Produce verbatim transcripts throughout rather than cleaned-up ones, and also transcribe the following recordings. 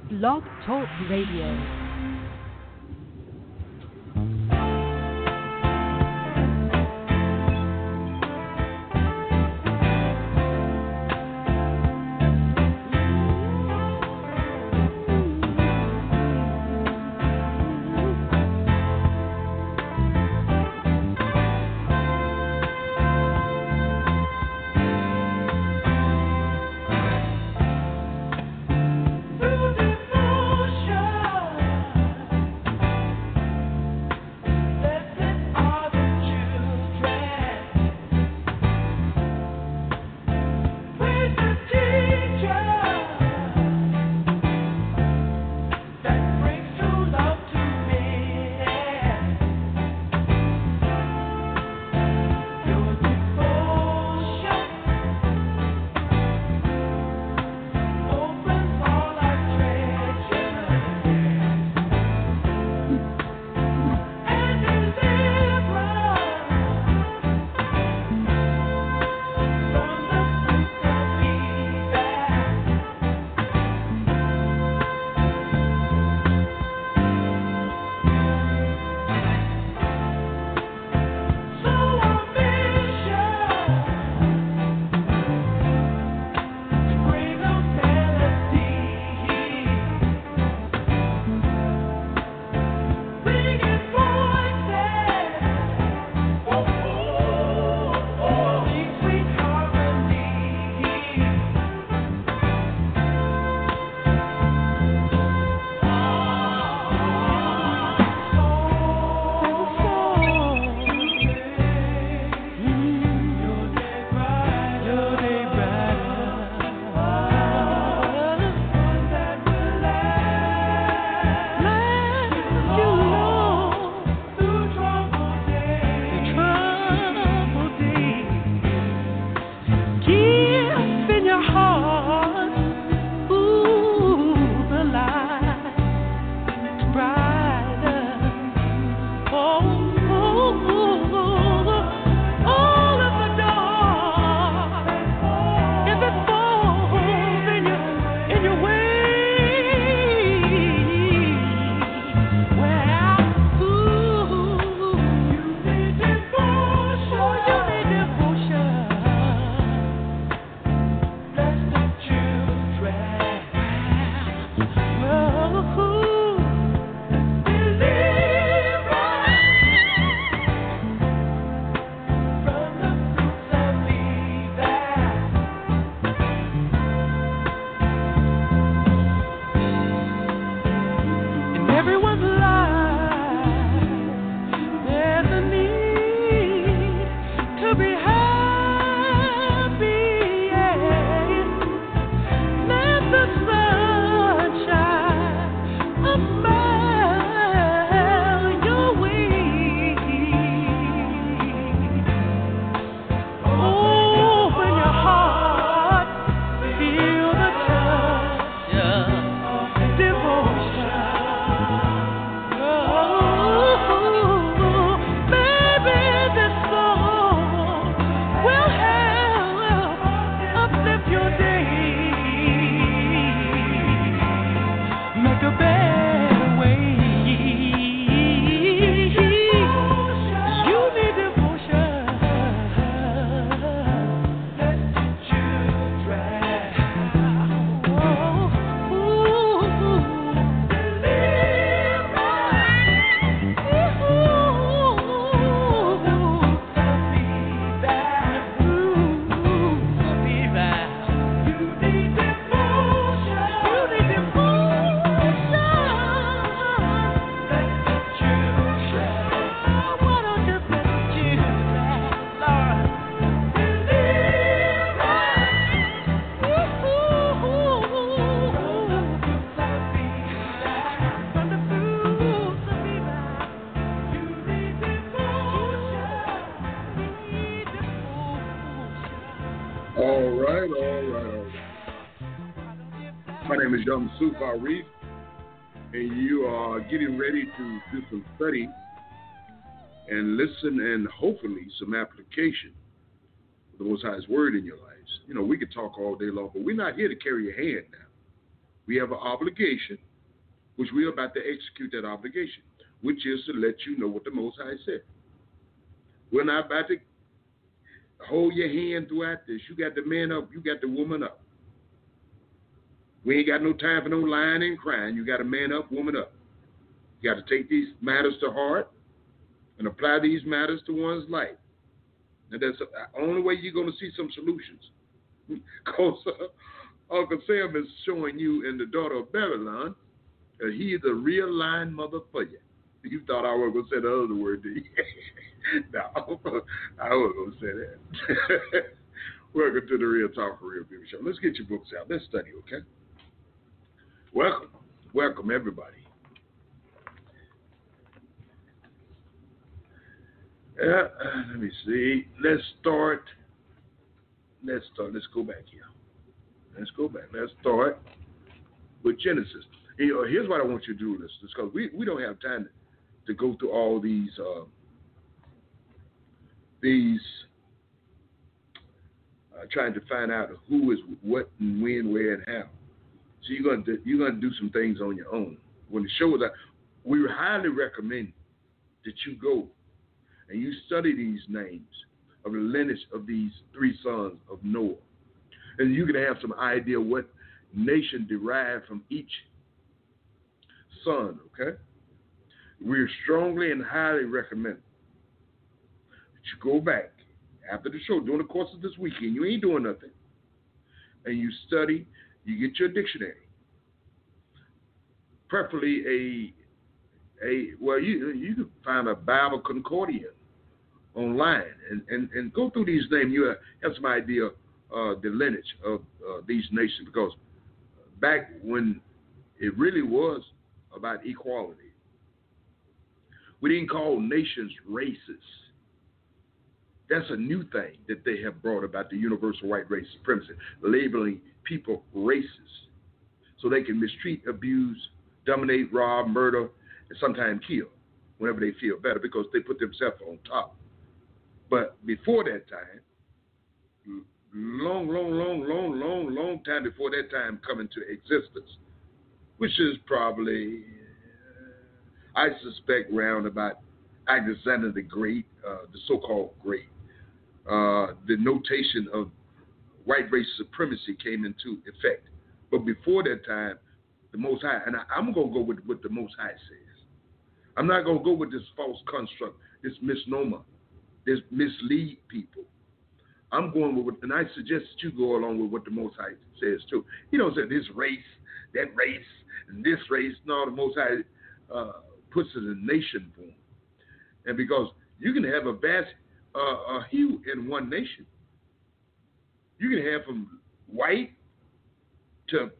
Blog Talk Radio. Yusuf Arif, and you are getting ready to do some study and listen and hopefully some application of the Most High's Word in your lives. You know, we could talk all day long, but we're not here to carry your hand now. we have an obligation, which we are about to execute that obligation, which is to let you know what the Most High said. We're not about to hold your hand throughout this. You got the man up, you got the woman up. We ain't got no time for no lying and crying. You got a man up, woman up. You got to take these matters to heart and apply these matters to one's life. And that's the only way you're going to see some solutions. Because uh, Uncle Sam is showing you in The Daughter of Babylon that he is a real line mother for you. You thought I was going to say the other word, did you? No, I wasn't going to say that. Welcome to the Real Talk for Real People Show. Let's get your books out. Let's study, okay? Welcome. Welcome, everybody. Uh, let me see. Let's start. Let's start. Let's go back here. Let's go back. Let's start with Genesis. And, you know, here's what I want you to do, listeners, because we, we don't have time to, to go through all these uh, these uh, trying to find out who is what and when, where, and how. So you're gonna do, you're gonna do some things on your own. When the show is out, we highly recommend that you go and you study these names of the lineage of these three sons of Noah. And you can have some idea what nation derived from each son, okay? We strongly and highly recommend that you go back after the show, during the course of this weekend. You ain't doing nothing. And you study, you get your dictionary. Preferably a, a well, you you can find a Bible Concordian online and, and, and go through these names. You have some idea of uh, the lineage of uh, these nations, because back when it really was about equality, we didn't call nations races. That's a new thing that they have brought about, the universal white race supremacy, labeling people races so they can mistreat, abuse, dominate, rob, murder, and sometimes kill whenever they feel better, because they put themselves on top. But before that time, long, long, long, long, long, long time before that time come into existence, which is probably, uh, I suspect, round about Alexander the Great, uh, the so-called Great. Uh, the notation of white race supremacy came into effect. But before that time, the Most High, and I, I'm going to go with what the Most High says. I'm not going to go with this false construct, this misnomer, this mislead people. I'm going with what, and I suggest that you go along with what the Most High says too. He don't say this race, that race, and this race. No, the Most High uh, puts it in nation form. And because you can have a vast uh, a hue in one nation. You can have from white to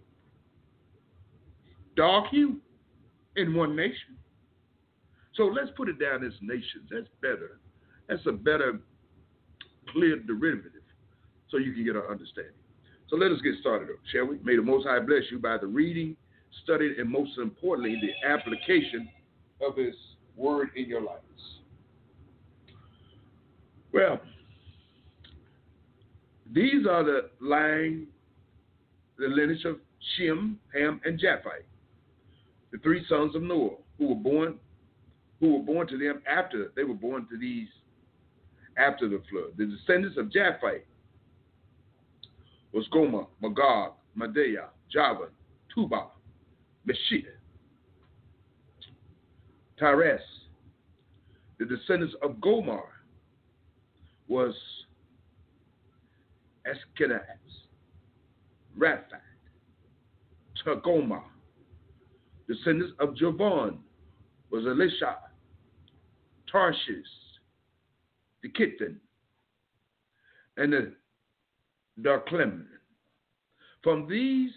dark hue in one nation. So let's put it down as nations. That's better. That's a better clear derivative so you can get an understanding. So let us get started, shall we? May the Most High bless you by the reading, study, and most importantly, the application of His word in your lives. Well, these are the line, the lineage of Shem, Ham, and Japheth, the three sons of Noah, who were born, who were born to them after they were born to these after the flood. The descendants of Japheth was Gomer, Magog, Madai, Javan, Tubal, Meshech, Tiras. The descendants of Gomer was Ashkenaz, Raphat, Tagoma. Descendants of Javan was Elisha, Tarshish, the Kittim, and the Darklim. From these,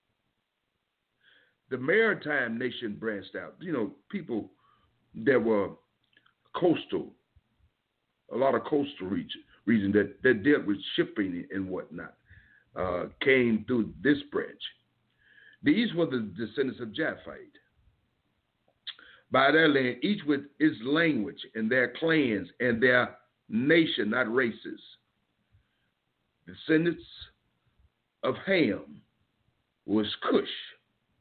the maritime nation branched out. You know, people that were coastal, a lot of coastal region, region that, that dealt with shipping and whatnot, uh, came through this branch. These were the descendants of Japheth. By their land, each with its language and their clans and their nation, not races. Descendants of Ham was Cush,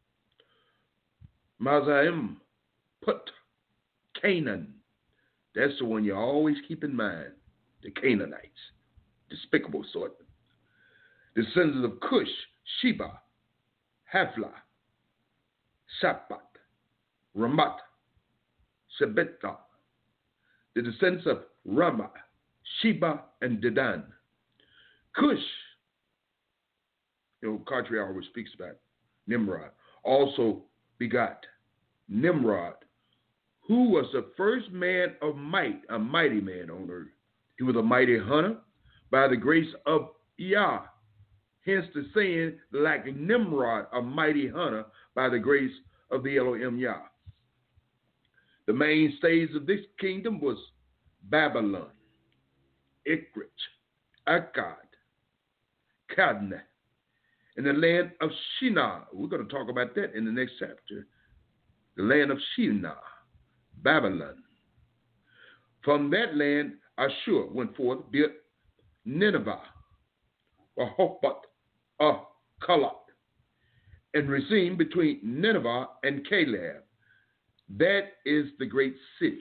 Mazaim, Put, Canaan. That's the one you always keep in mind. The Canaanites, despicable sort. The descendants of Cush, Sheba, Hafla, Shaphat, Ramat, Shebetha. The descendants of Ramah, Sheba, and Dedan. Cush, you know, Cartier always speaks about Nimrod, also begot Nimrod, who was the first man of might, a mighty man on earth. He was a mighty hunter by the grace of Yah. Hence the saying, like Nimrod, a mighty hunter by the grace of the Elohim Yah. The mainstays of this kingdom was Babylon, Ikrit, Akkad, Cadne, and the land of Shinar. We're going to talk about that in the next chapter. The land of Shinar, Babylon. From that land, Ashur went forth, built Nineveh, Rehoboth, uh, Kalat, and Rezin between Nineveh and Caleb. That is the great city.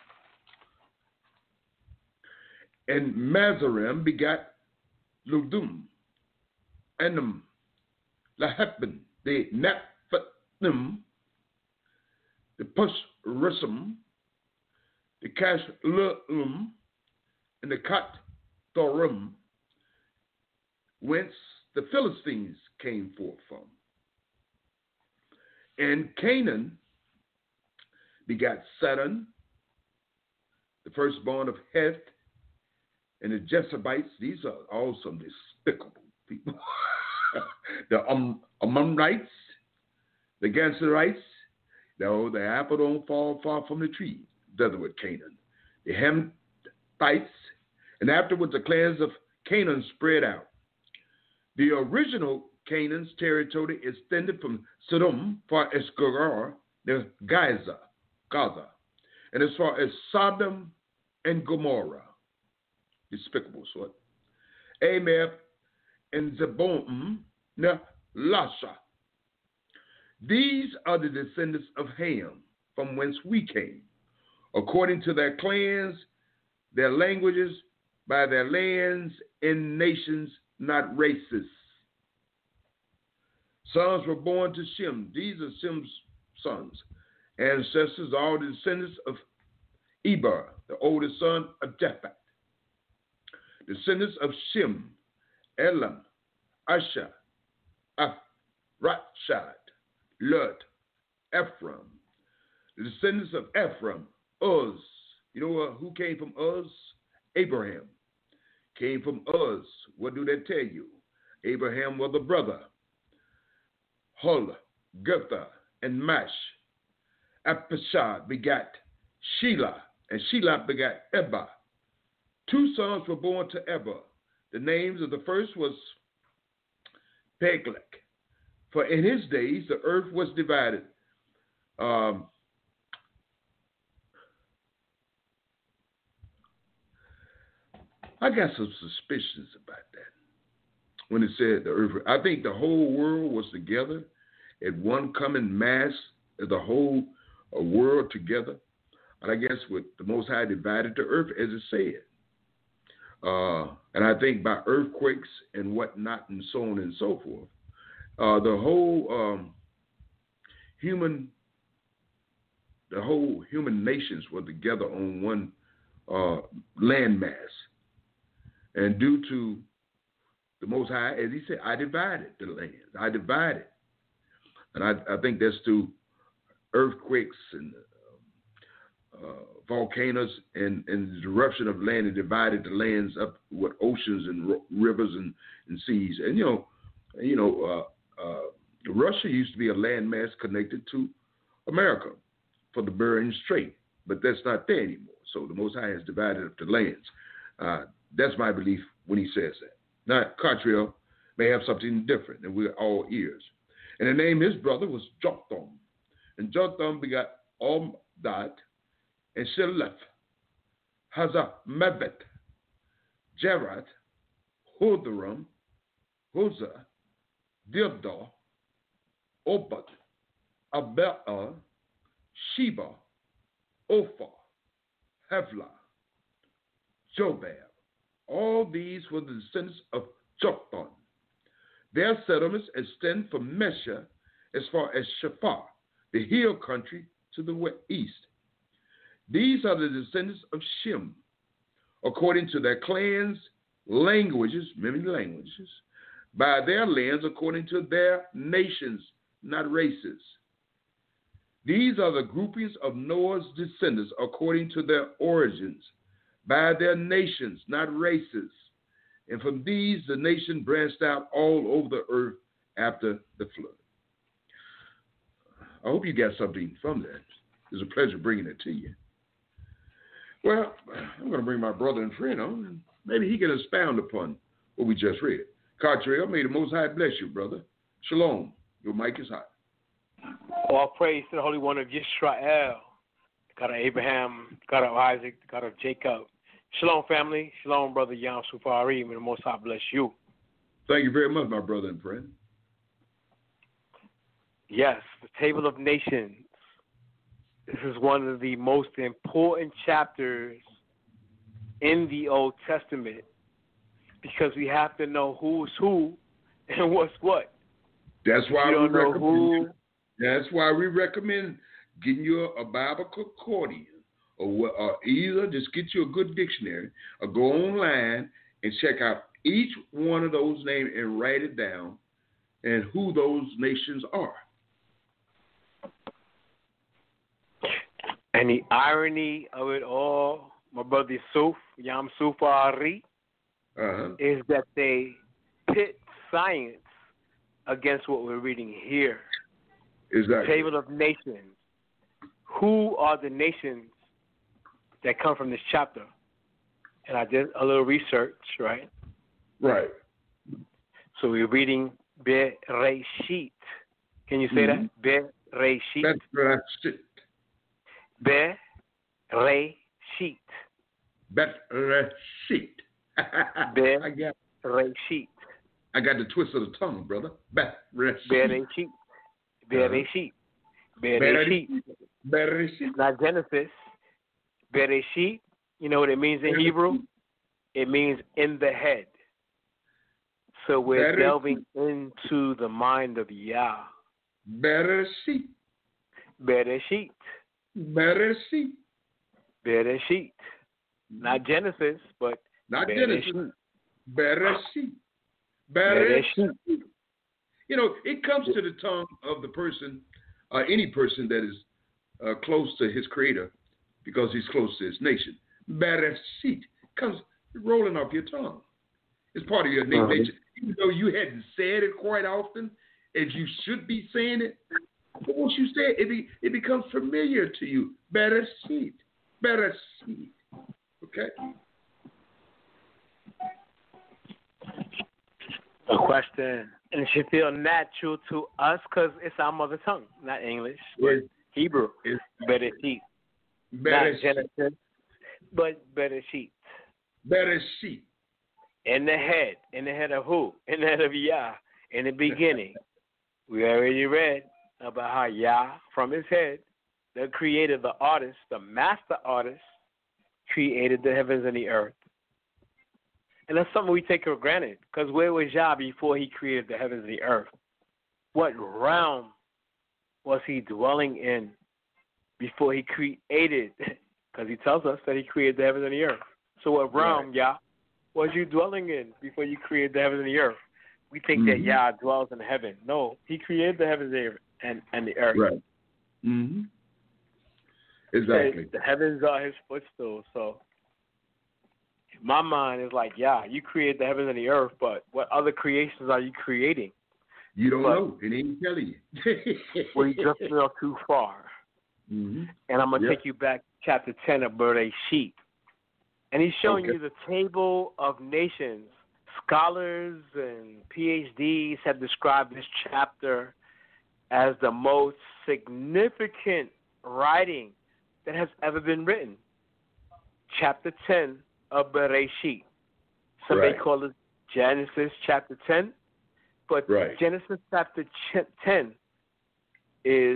And Mazarim begot Ludum, Anam, Lahebin, the Naphatim, the Pushrism, the Cashlum, and the Kat-Thorim, whence the Philistines came forth from. And Canaan begot Sidon, the firstborn of Heth, and the Jebusites. These are all some despicable people. The um, Ammonites, the Genserites. No, the apple don't fall far from the tree. Does it with Canaan. The Hamites, and afterwards the clans of Canaan spread out. The original Canaan's territory extended from Sodom far as Gerar, the Gaza, Gaza, and as far as Sodom and Gomorrah, despicable sort, Amab and Zeboim, Lasha. These are the descendants of Ham, from whence we came, according to their clans, their languages, by their lands and nations, not races. Sons were born to Shem. These are Shem's sons. Ancestors, all the descendants of Eber, the oldest son of Japheth. Descendants of Shem, Elam, Asher, Arpachshad, Lud, Ephraim. The descendants of Ephraim, Uz. You know uh, who came from Uz? Abraham came from Uz. What do they tell you? Abraham was the brother. Hul, Gertha, and Mash. Arpachshad begat Shelah, and Shelah begat Eber. Two sons were born to Eber. The names of the first was Peleg, for in his days the earth was divided. Um, I got some suspicions about that. When it said the earth, I think the whole world was together at one common mass, the whole uh, world together. And I guess with the Most High divided the earth, as it said. Uh, and I think by earthquakes and whatnot and so on and so forth, uh, the whole um, human, the whole human nations were together on one uh, landmass. And due to the Most High, as he said, I divided the land. I divided. And I, I think that's through earthquakes and uh, uh, volcanoes and, and the eruption of land and divided the lands up with oceans and ro- rivers and, and seas. And, you know, you know, uh, uh, Russia used to be a landmass connected to America for the Bering Strait, but that's not there anymore. So the Most High has divided up the lands. Uh, that's my belief when he says that. Now, Cartriel may have something different, and we're all ears. And the name of his brother was Jotham. And Jotham begot Omdad and Shelef, Hazarmaveth, Jerat, Hodaram, Hosah, Dildah, Obad, Abel, Sheba, Ophir, Havilah, Jobab. All these were the descendants of Joktan. Their settlements extend from Mesha as far as Shapha, the hill country to the east. These are the descendants of Shem, according to their clans, languages, many languages, by their lands according to their nations, not races. These are the groupings of Noah's descendants according to their origins, by their nations, not races. And from these, the nation branched out all over the earth after the flood. I hope you got something from that. It's a pleasure bringing it to you. Well, I'm going to bring my brother and friend on, and maybe he can expound upon what we just read. Cartrell, may the Most High bless you, brother. Shalom. Your mic is hot. All praise to the Holy One of Yisrael, God of Abraham, God of Isaac, God of Jacob. Shalom, family. Shalom, brother Yam Sufari. May the Most High bless you. Thank you very much, my brother and friend. Yes, the Table of Nations. This is one of the most important chapters in the Old Testament because we have to know who's who and what's what. That's why we don't we know recommend. Who, that's why we recommend getting you a Bible concordance, or, or either just get you a good dictionary, or go online and check out each one of those names and write it down, and who those nations are. And the irony of it all, my brother Suf, Yam Sufari, uh-huh. is that they pit science against what we're reading here. Exactly. Table of Nations. Who are the nations that come from this chapter? And I did a little research, right? Right. So we're reading Bereshit. Can you say mm-hmm. that? Bereshit. Bereshit. Bereshit. Bereshit. Bereshit. I got the twist of the tongue, brother. Bereshit. Bereshit. Bereshit. Bereshit. Bereshit. Not Genesis. Bereshit. You know what it means in Hebrew? It means in the head. So we're Bereshit. delving into the mind of Yah. Bereshit. Bereshit. Bereshit. Bereshit. Not Genesis, but not Bereshit. Genesis. Bereshit. Bereshit. You know, it comes to the tongue of the person, uh, any person that is uh, close to his creator, because he's close to his nation. Bereshit comes rolling off your tongue. It's part of your uh-huh. nature. Even though you hadn't said it quite often, as you should be saying it, but once you say it, it, be, it becomes familiar to you. Bereshit. Bereshit. Okay? A question. And it should feel natural to us because it's our mother tongue, not English, but it's, Hebrew. It's Bereshit. Bereshit. Not Genesis, but Bereshit. Bereshit. In the head. In the head of who? In the head of Yah. In the beginning. We already read about how Yah, from his head, the creator, the artist, the master artist, created the heavens and the earth. And that's something we take for granted, because where was Yah before he created the heavens and the earth? What realm was he dwelling in before he created? Because he tells us that he created the heavens and the earth. So what realm, right. Yah, was you dwelling in before you created the heavens and the earth? We think mm-hmm. that Yah dwells in heaven. No, he created the heavens and, and the earth. Right. Mm-hmm. Exactly. The heavens are his footstool, so my mind is like, yeah, you created the heavens and the earth, but what other creations are you creating? You don't but know. It ain't telling you. We just fell too far. Mm-hmm. And I'm going to yep. take you back to chapter ten of Bereshit. And he's showing okay. you the table of nations. Scholars and P H Ds have described this chapter as the most significant writing that has ever been written. Chapter ten of Bereshit. Some right. may call it Genesis chapter ten, but right. Genesis chapter ten is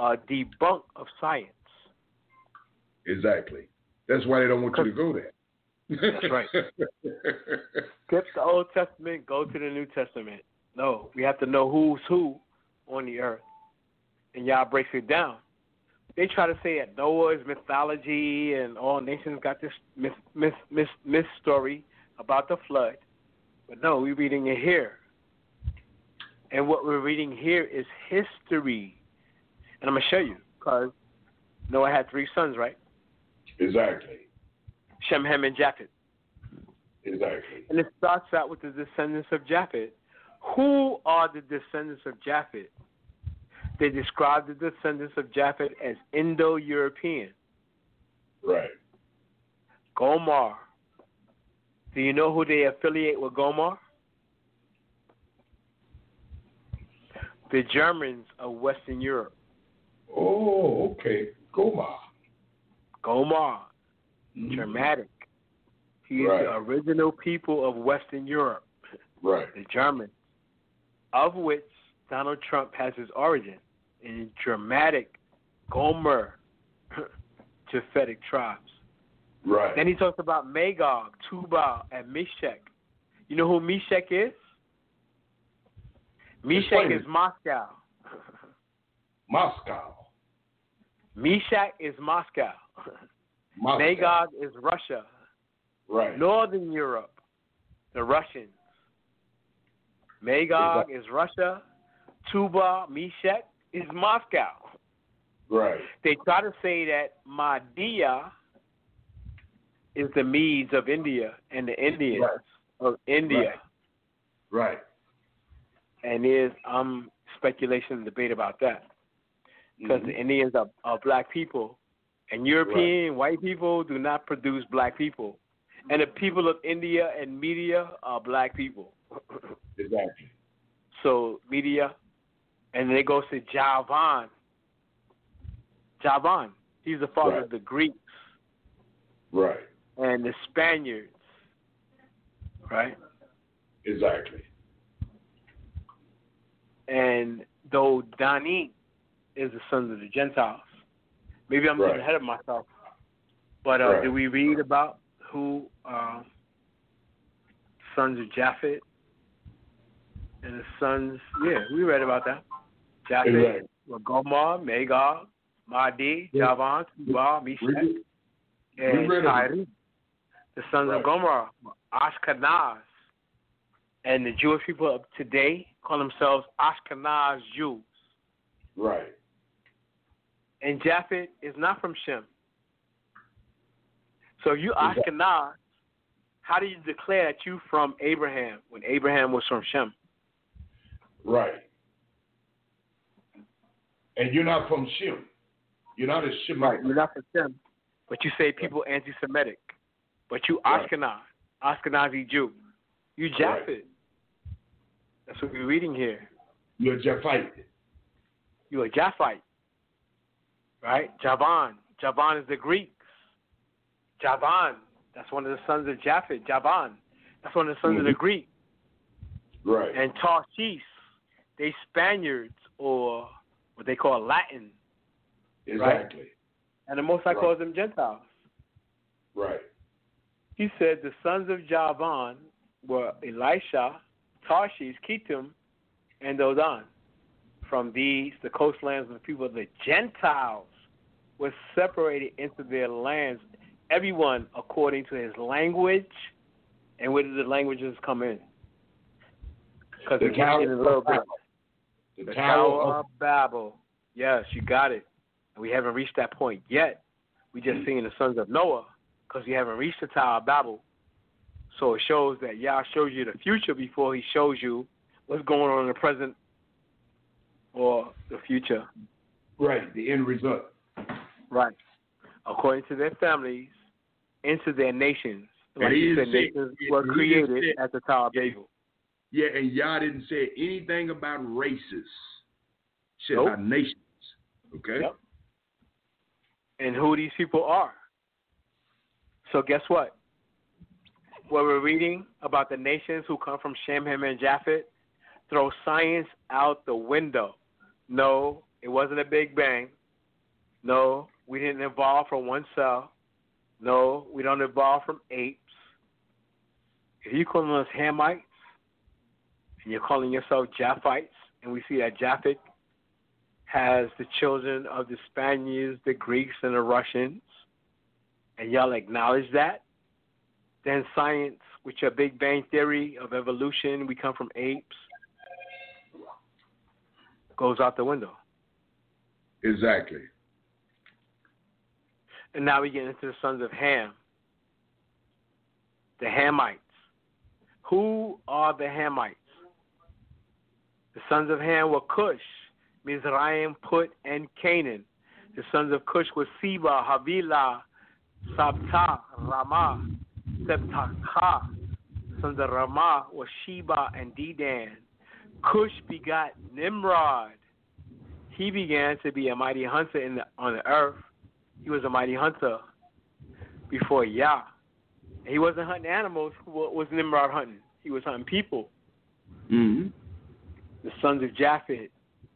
a debunk of science. Exactly. That's why they don't want you to go there. That's right. Skip the Old Testament, go to the New Testament. No, we have to know who's who on the earth. And Yah breaks it down. They try to say that Noah is mythology and all nations got this myth, myth, myth, myth story about the flood. But no, we're reading it here. And what we're reading here is history. And I'm going to show you, because Noah had three sons, right? Exactly. Shem, Ham, and Japheth. Exactly. And it starts out with the descendants of Japheth. Who are the descendants of Japheth? They describe the descendants of Japheth as Indo-European. Right. Gomar. Do you know who they affiliate with Gomar? The Germans of Western Europe. Oh, okay. Gomar. Gomar. Mm-hmm. Germanic. He is right. the original people of Western Europe. Right. The Germans. Of which Donald Trump has his origin in Germanic Gomer Japhetic tribes. Right. Then he talks about Magog, Tubal, and Meshach. You know who Meshach is? Meshach is Moscow. Moscow. Meshach is Moscow. Moscow. Magog is Russia. Right. Northern Europe, the Russians. Magog is Russia. Tubal, Meshach is Moscow. Right. They try to say that Mahdia is the Medes of India and the Indians right. of India. Right. right. And there's um speculation and debate about that. Because mm-hmm. the Indians are, are black people. And European right. white people do not produce black people. And the people of India and Media are black people. Exactly. So Media, and then it goes to Javan. Javan, he's the father right. of the Greeks. Right. And the Spaniards. Right? Exactly. And though Dani is the sons of the Gentiles. Maybe I'm right. getting ahead of myself. But uh, right. did we read about who uh, sons of Japhet and the sons? Yeah, we read about that. Japhet, exactly. Gomar, Magog, Mahdi, yeah. Javan, Tubal, Meshach, and Tyre. The sons right. of Gomar, Ashkenaz. And the Jewish people of today call themselves Ashkenaz Jews. Right. And Japhet is not from Shem. So you Ashkenaz, how do you declare that you from Abraham when Abraham was from Shem? Right. And you're not from Shem. You're not a Shemite. Right. You're not from Shem. But you say people right. anti-Semitic. But you Ashkenaz, right. Ashkenazi Jew. You Japhet. Right. That's what we're reading here. You're a Japhite. You're a Japhite. Right? Javan. Javan is the Greeks. Javan. That's one of the sons of Japhet. Javan. That's one of the sons mm-hmm. of the Greeks. Right. And Tarshish. They Spaniards or what they call Latin. Exactly. Right? And the Most High right. calls them Gentiles. Right. He said the sons of Javan were Elisha, Tarshish, Kittim, and Dodan. From these, the coastlands of the people of the Gentiles were separated into their lands, everyone according to his language. And where did the languages come in? Because the Tower a little bit. The, the Tower, Tower of of Babel. Yes, you got it. And we haven't reached that point yet. We just mm-hmm. seen the sons of Noah because we haven't reached the Tower of Babel. So it shows that Yah shows you the future before he shows you what's going on in the present or the future. Right, the end result. Right. According to their families, into their nations. Like you said, nations were created said, at the Tower of Babel. Yeah, and Yah didn't say anything about races. Said nope. about nations. Okay? Yep. And who these people are. So guess what? What we're reading about the nations who come from Shem, Ham, and Japhet throw science out the window. No, It wasn't a big bang. No, we didn't evolve from one cell. No, we don't evolve from apes. If you're calling us Hamites and you're calling yourself Japhites, and we see that Japhet has the children of the Spaniards, the Greeks, and the Russians, and y'all acknowledge that, then science, with your Big Bang theory of evolution, we come from apes, goes out the window. Exactly. And now we get into the sons of Ham, the Hamites. Who are the Hamites? The sons of Ham were Cush, Mizraim, Put, and Canaan. The sons of Cush were Seba, Havilah, Sabta, Ramah, Septakah. The sons of Ramah were Sheba and Dedan. Cush begot Nimrod. He began to be a mighty hunter in the, on the earth. He was a mighty hunter before Yah. He wasn't hunting animals. What was Nimrod hunting? He was hunting people. Mm-hmm. The sons of Japheth,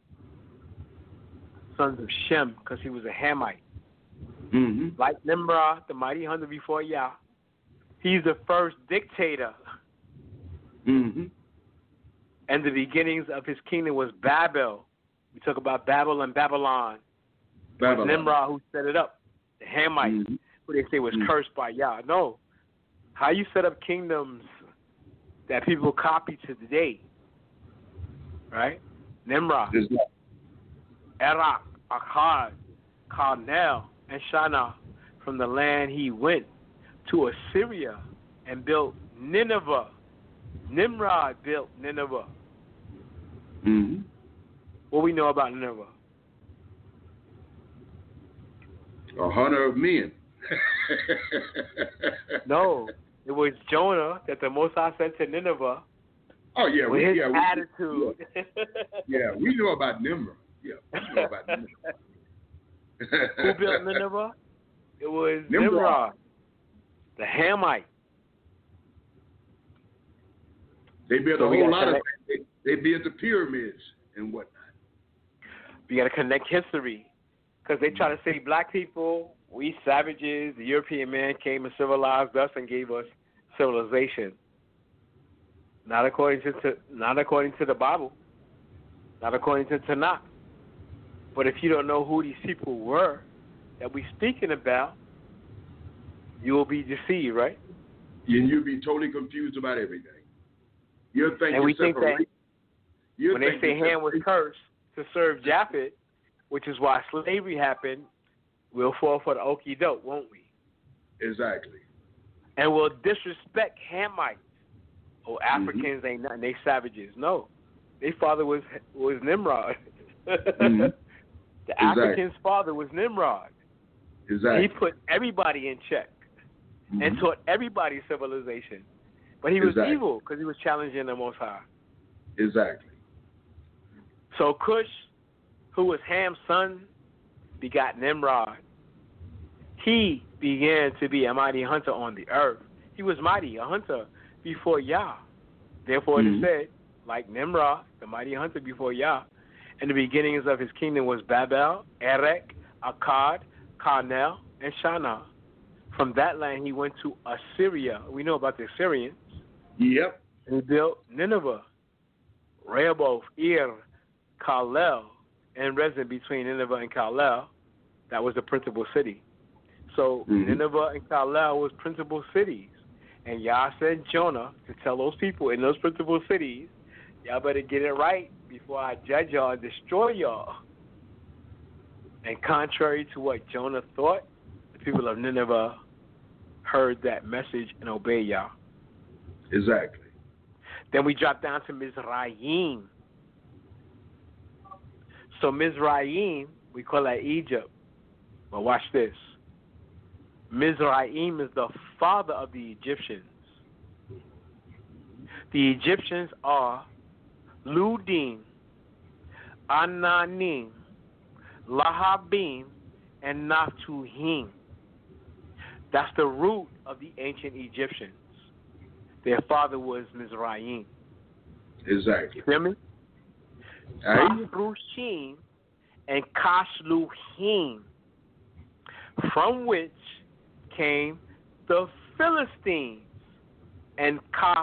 sons of Shem, because he was a Hamite. Mm-hmm. Like Nimrod, the mighty hunter before Yah. He's the first dictator. Mm-hmm. And the beginnings of his kingdom was Babel. We talk about Babel and Babylon. Babylon. It was Nimrod who set it up. The Hamite, mm-hmm. who they say was mm-hmm. cursed by Yah. No. How you set up kingdoms that people copy to today, right? Nimrod, Erech, Akkad, Calneh, and Shinar. From the land he went to Assyria and built Nineveh. Nimrod built Nineveh. Mm-hmm. What we know about Nineveh? A hunter of men. No, it was Jonah that the Most High sent to Nineveh. Oh yeah, with we, his yeah, attitude. We, yeah, we know about Nimrod. Yeah, we know about Nimrod. Who built Nineveh? It was Nimrod, Nimrod, the Hamite. They built So a we whole gotta lot of connect- things. They, they built the pyramids and whatnot. We got to connect history because they try to say black people, we savages, the European man came and civilized us and gave us civilization. Not according to, to not according to the Bible, not according to Tanakh. But if you don't know who these people were that we're speaking about, you will be deceived, right? And you'll be totally confused about everything. You'll think and we you're think that you'll when they think say you're Ham was cursed to serve Japhet, which is why slavery happened, we'll fall for the okie doke, won't we? Exactly. And we'll disrespect Hamites. Oh, Africans mm-hmm. ain't nothing, they savages. No. Their father was was Nimrod. Mm-hmm. The exactly. African's father was Nimrod. Exactly. He put everybody in check mm-hmm. and taught everybody civilization. But he was exactly. evil because he was challenging the Most High. Exactly. So Cush, who was Ham's son, begot Nimrod. He began to be a mighty hunter on the earth. He was mighty, a hunter before Yah. Therefore mm-hmm. it is said, like Nimrod, the mighty hunter before Yah, and the beginnings of his kingdom was Babel, Erech, Akkad, Calneh, and Shinar. From that land he went to Assyria. We know about the Assyrians. Yep. And he built Nineveh, Rehoboth, Ir, Kalel, and Rezin between Nineveh and Kalel. That was the principal city. So mm-hmm. Nineveh and Kalel was principal cities. And Yah sent Jonah to tell those people in those principal cities, y'all better get it right before I judge y'all and destroy y'all. And contrary to what Jonah thought, the people of Nineveh heard that message and obeyed Yah. Exactly. Then we drop down to Mizraim. So Mizraim, we call that Egypt. But watch this. Mizraim is the father of the Egyptians. The Egyptians are Ludim, Ananim, Lahabim, and Naphtuhim. That's the root of the ancient Egyptians. Their father was Mizraim. Exactly. You feel me? Right. Bathrushim and Kashluhim, from which came the Philistines and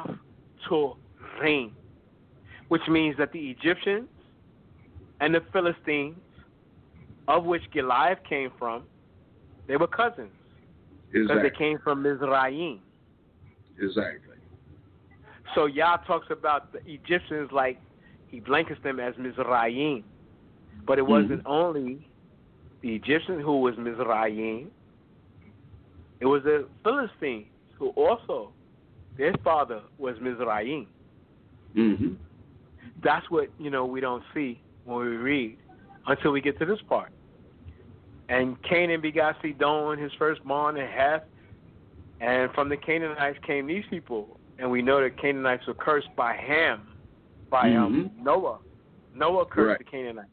Kaphtorim, which means that the Egyptians and the Philistines, of which Goliath came from, they were cousins. Because Exactly. they came from Mizraim. Exactly. So Yah talks about the Egyptians like he blankets them as Mizraim. But it wasn't Mm-hmm. only the Egyptians who was Mizraim. It was the Philistines who also, their father was Mizraim. Mm-hmm. That's what, you know, we don't see when we read until we get to this part. And Canaan begot Sidon, his firstborn, and Heth. And from the Canaanites came these people. And we know that Canaanites were cursed by Ham, by um, Mm-hmm. Noah. Noah cursed Right. the Canaanites.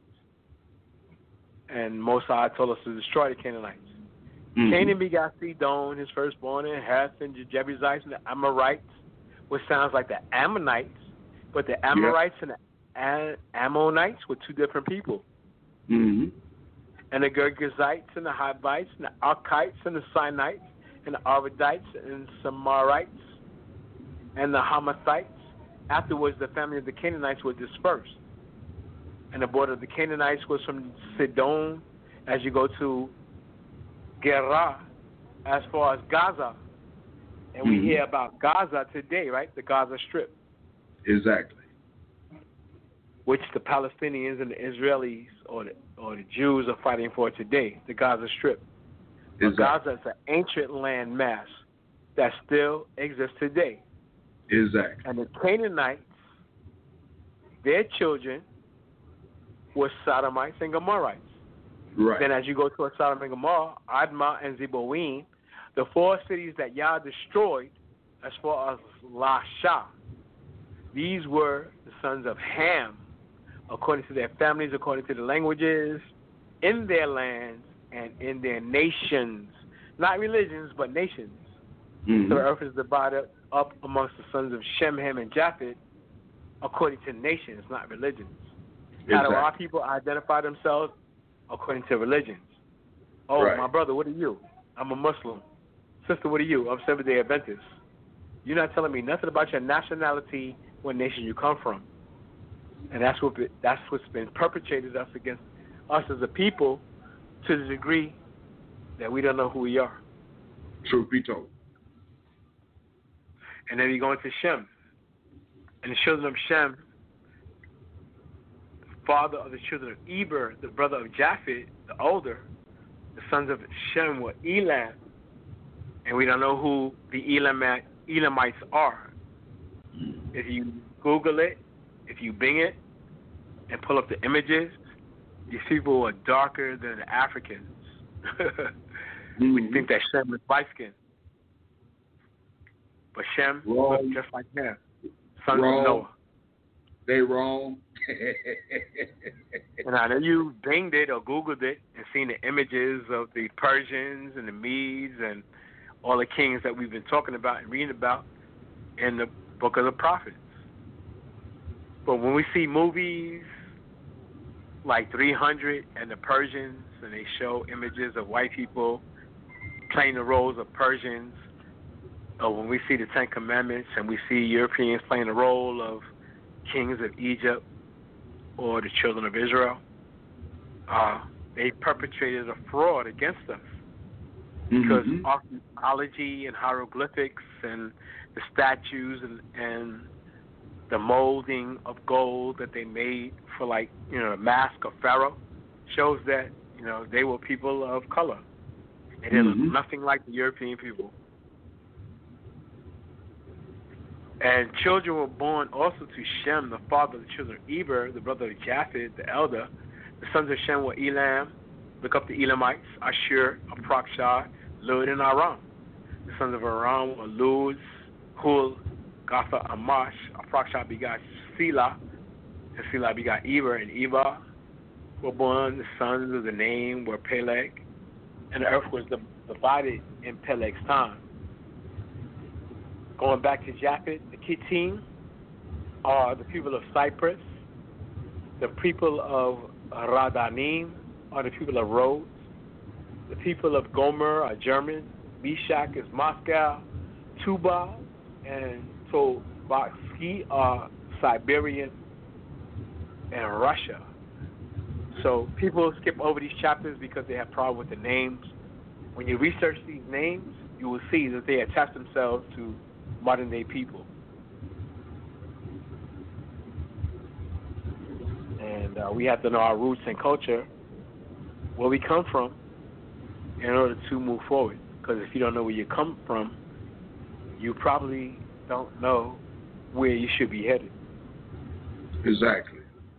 And Mosai told us to destroy the Canaanites. Mm-hmm. Canaan begot Sidon, his firstborn, and Heth, and the Jebusites, and the Amorites, which sounds like the Ammonites. But the Amorites and the Am- Ammonites were two different people. Mm-hmm. And the Girgazites and the Hivites and the Archites and the Sinites and the Arvadites and Samarites and the Hamathites. Afterwards, the family of the Canaanites were dispersed. And the border of the Canaanites was from Sidon as you go to Gerar as far as Gaza. And we Mhm. hear about Gaza today, right? The Gaza Strip, Exactly. which the Palestinians and the Israelis or the, or the Jews are fighting for today, the Gaza Strip. But Exactly. Gaza is an ancient land mass that still exists today. Exactly. And the Canaanites, their children were Sodomites and Gomorrites. Right. Then as you go to Sodom and Gomorrah, Admah and Zeboim, the four cities that Yah destroyed as far as Lasha, these were the sons of Ham, according to their families, according to the languages, in their lands and in their nations. Not religions, but nations. Mhm. So the earth is divided up amongst the sons of Shem, Ham, and Japheth according to nations, not religions. How do our Exactly. people identify themselves? According to religions. Oh, Right. my brother, what are you? I'm a Muslim. Sister, what are you? I'm Seventh-day Adventist. You're not telling me nothing about your nationality, what nation you come from. And that's what that's what's been perpetrated us against us as a people to the degree that we don't know who we are. Truth be told. And then you go into Shem. And the children of Shem, father of the children of Eber, the brother of Japheth, the older, the sons of Shem were Elam. And we don't know who the Elamite, Elamites are. If you Google it, if you Bing it, and pull up the images, these people are darker than the Africans. Mhm. We think that Shem is light skinned. But Shem Wrong. looked just like them. Sons Wrong. of Noah. They wrong. And I know you Binged it or Googled it and seen the images of the Persians and the Medes and all the kings that we've been talking about and reading about in the book of the prophets. But when we see movies like three hundred and the Persians, and they show images of white people playing the roles of Persians, or when we see the Ten Commandments and we see Europeans playing the role of kings of Egypt or the children of Israel, uh, they perpetrated a fraud against us. Because Mhm. archaeology and hieroglyphics and the statues and, and the molding of gold that they made for, like, you know, the mask of Pharaoh shows that, you know, they were people of color. And they look Mhm. nothing like the European people. And children were born also to Shem, the father of the children of Eber, the brother of Japheth, the elder. The sons of Shem were Elam. Look up the Elamites, Ashur, Aprakshad, Lud, and Aram. The sons of Aram were Luz, Hul, Gatha, Amash. Aprakshad begot Selah, and Selah begot Eber, and Eber were born. The sons of the name were Peleg, and the earth was divided in Peleg's time. Going back to Japheth, the Kittim are the people of Cyprus, the people of Radanim, are the people of Rhodes. The people of Gomer are German. Meshach is Moscow. Tubal and Tobaksky are Siberian and Russia. So people skip over these chapters because they have problem with the names. When you research these names, you will see that they attach themselves to modern day people. And uh, we have to know our roots and culture, where we come from, in order to move forward. Because if you don't know where you come from, you probably don't know where you should be headed. Exactly.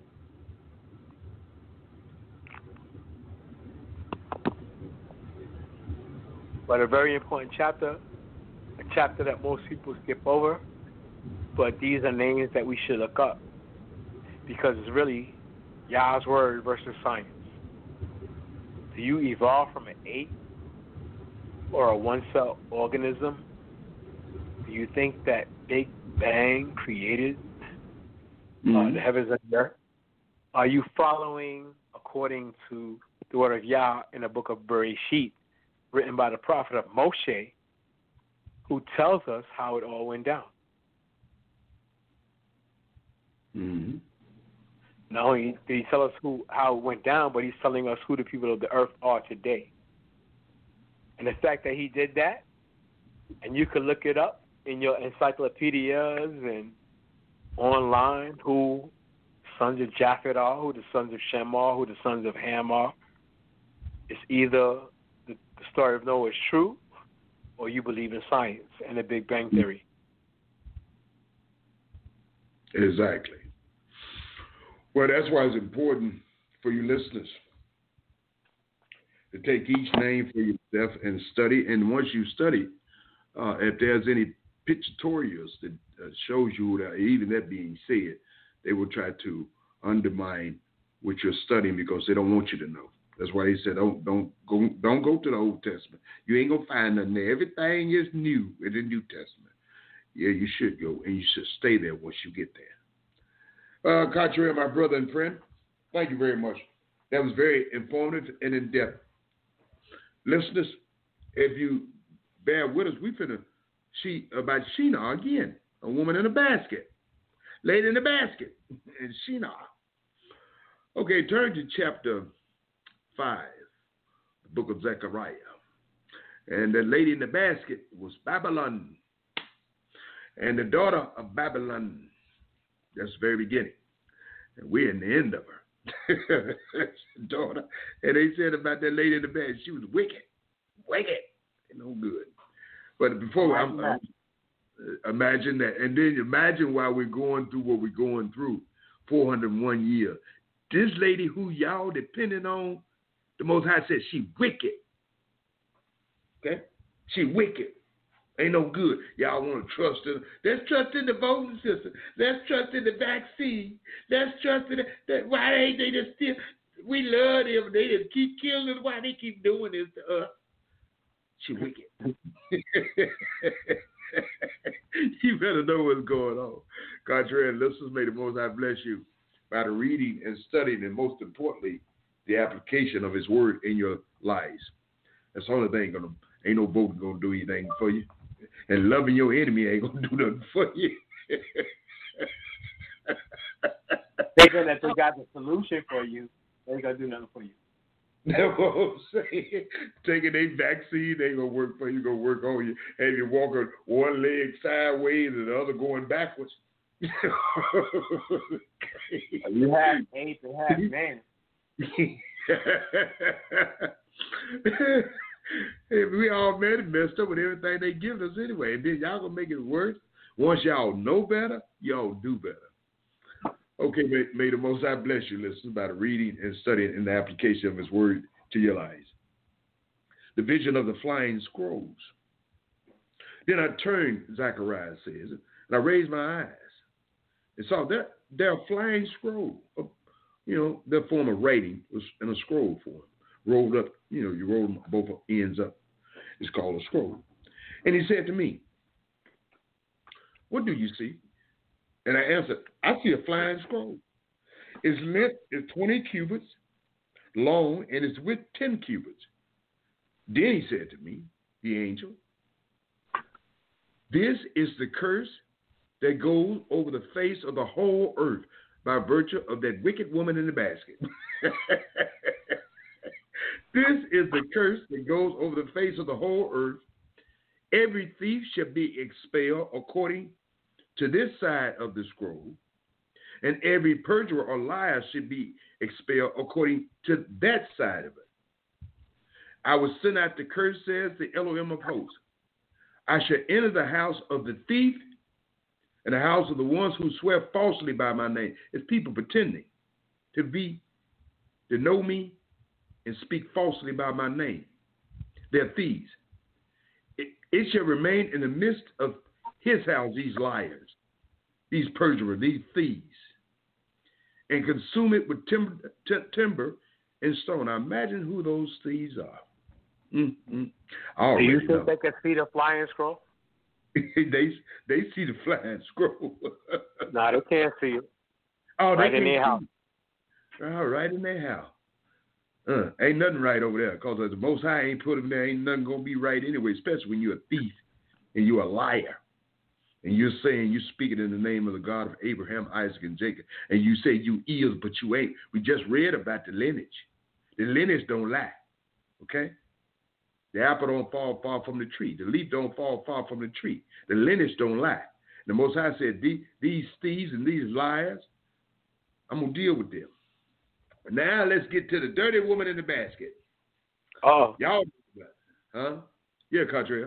But a very important chapter, a chapter that most people skip over, but these are names that we should look up because it's really Yah's word versus science. Do you evolve from an ape or a one-cell organism? Do you think that Big Bang created mm-hmm. uh, the heavens and the earth? Are you following according to the word of Yah in the book of Bereshit, written by the prophet of Moshe, who tells us how it all went down? Mm-hmm. Not only did he tell us who how it went down, but he's telling us who the people of the earth are today. And the fact that he did that, and you could look it up in your encyclopedias and online, who sons of Japhet are, who the sons of Shem are, who the sons of Ham are. It's either the, the story of Noah is true, or you believe in science and the Big Bang Theory. Exactly. Well, that's why it's important for you listeners to take each name for yourself and study. And once you study, uh, if there's any pictorials that uh, shows you that, even that being said, they will try to undermine what you're studying because they don't want you to know. That's why he said, don't don't go don't go to the Old Testament. You ain't gonna find nothing there. Everything is new in the New Testament. Yeah, you should go, and you should stay there once you get there. Uh, Cottrell, my brother and friend, thank you very much. That was very informative and in-depth. Listeners, if you bear with us, we finna see about Shinar again, a woman in a basket, lady in a basket, and Shinar. Okay, turn to chapter five, the book of Zechariah. And the lady in the basket was Babylon, and the daughter of Babylon. That's the very beginning. And we're in the end of her. Daughter. And they said about that lady in the bed, she was wicked. Wicked. No good. But before, I'm, I'm, imagine that. And then imagine why we're going through what we're going through. four hundred one years. This lady who y'all depending on, the Most High said she wicked. Okay? She wicked. Ain't no good. Y'all want to trust her. Let's trust in the voting system. Let's trust in the vaccine. Let's trust in the, that. Why ain't they just still? We love them. They just keep killing us. Why they keep doing this to us? She wicked. You better know what's going on. Contrary and listeners, may the Most High bless you by the reading and studying, and most importantly, the application of His Word in your lives. That's the only thing gonna. Ain't no voting gonna do anything for you. And loving your enemy ain't gonna do nothing for you. Thinking that they got the solution for you, they ain't gonna do nothing for you. That's what I'm saying. Taking a vaccine ain't gonna work for you, gonna work on you. Have you walking one leg sideways and the other going backwards. You have AIDS and have man. Hey, we all mad messed up with everything they give us anyway. And then y'all gonna make it worse. Once y'all know better, y'all do better. Okay, may, may the Most High bless you, listeners, by the reading and studying and the application of His Word to your lives. The vision of the flying scrolls. Then I turned, Zechariah says, and I raised my eyes and saw that they're a flying scroll. You know, their form of writing was in a scroll form. Rolled up, you know, you roll them both ends up. It's called a scroll. And he said to me, what do you see? And I answered, I see a flying scroll. Its length is twenty cubits, long and is with ten cubits. Then he said to me, the angel, this is the curse that goes over the face of the whole earth by virtue of that wicked woman in the basket. This is the curse that goes over the face of the whole earth. Every thief shall be expelled according to this side of the scroll, and every perjurer or liar should be expelled according to that side of it. I will send out the curse, says the Elohim of hosts. I shall enter the house of the thief and the house of the ones who swear falsely by my name. It's people pretending to be, to know me and speak falsely by my name. They're thieves. It, it shall remain in the midst of his house, these liars, these perjurers, these thieves, and consume it with timber, t- timber and stone. Now imagine who those thieves are. Mm-hmm. Do you think know. They can see the flying scroll? they they see the flying scroll. No, they can't see it. Oh, right they in their house. Oh, right in their house. Uh, ain't nothing right over there, because the Most High ain't put them there. Ain't nothing gonna be right anyway, especially when you're a thief and you're a liar. And you're saying, you're speaking in the name of the God of Abraham, Isaac, and Jacob. And you say you is, but you ain't. We just read about the lineage. The lineage don't lie. Okay? The apple don't fall far from the tree. The leaf don't fall far from the tree. The lineage don't lie. The Most High said, these thieves and these liars, I'm going to deal with them. But now let's get to the dirty woman in the basket. Oh. Y'all, huh? Yeah, Cottrell.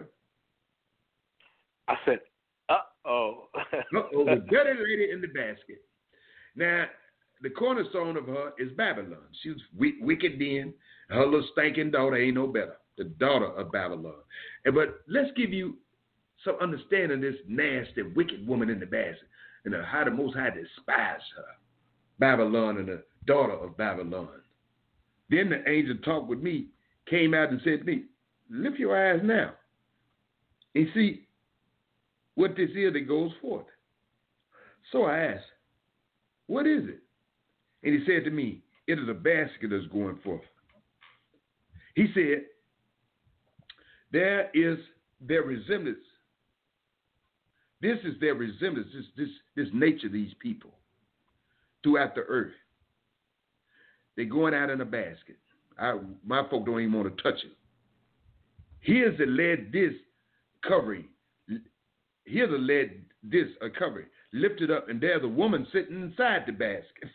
I said, uh-oh. Uh-oh, the dirty lady in the basket. Now, the cornerstone of her is Babylon. She was w- wicked then. Her little stinking daughter ain't no better. The daughter of Babylon. And but let's give you some understanding of this nasty, wicked woman in the basket and how the Most High despised her. Babylon and the daughter of Babylon. Then the angel talked with me, came out and said to me, lift your eyes now and see what this is that goes forth. So I asked, what is it? And he said to me, it is a basket that's going forth. He said, there is their resemblance. This is their resemblance, this, this, this nature of these people throughout the earth. They're going out in a basket. I, my folk don't even want to touch it. Here's a lead disc covering. Here's a lead disc a covering. Lifted up, and there's a woman sitting inside the basket.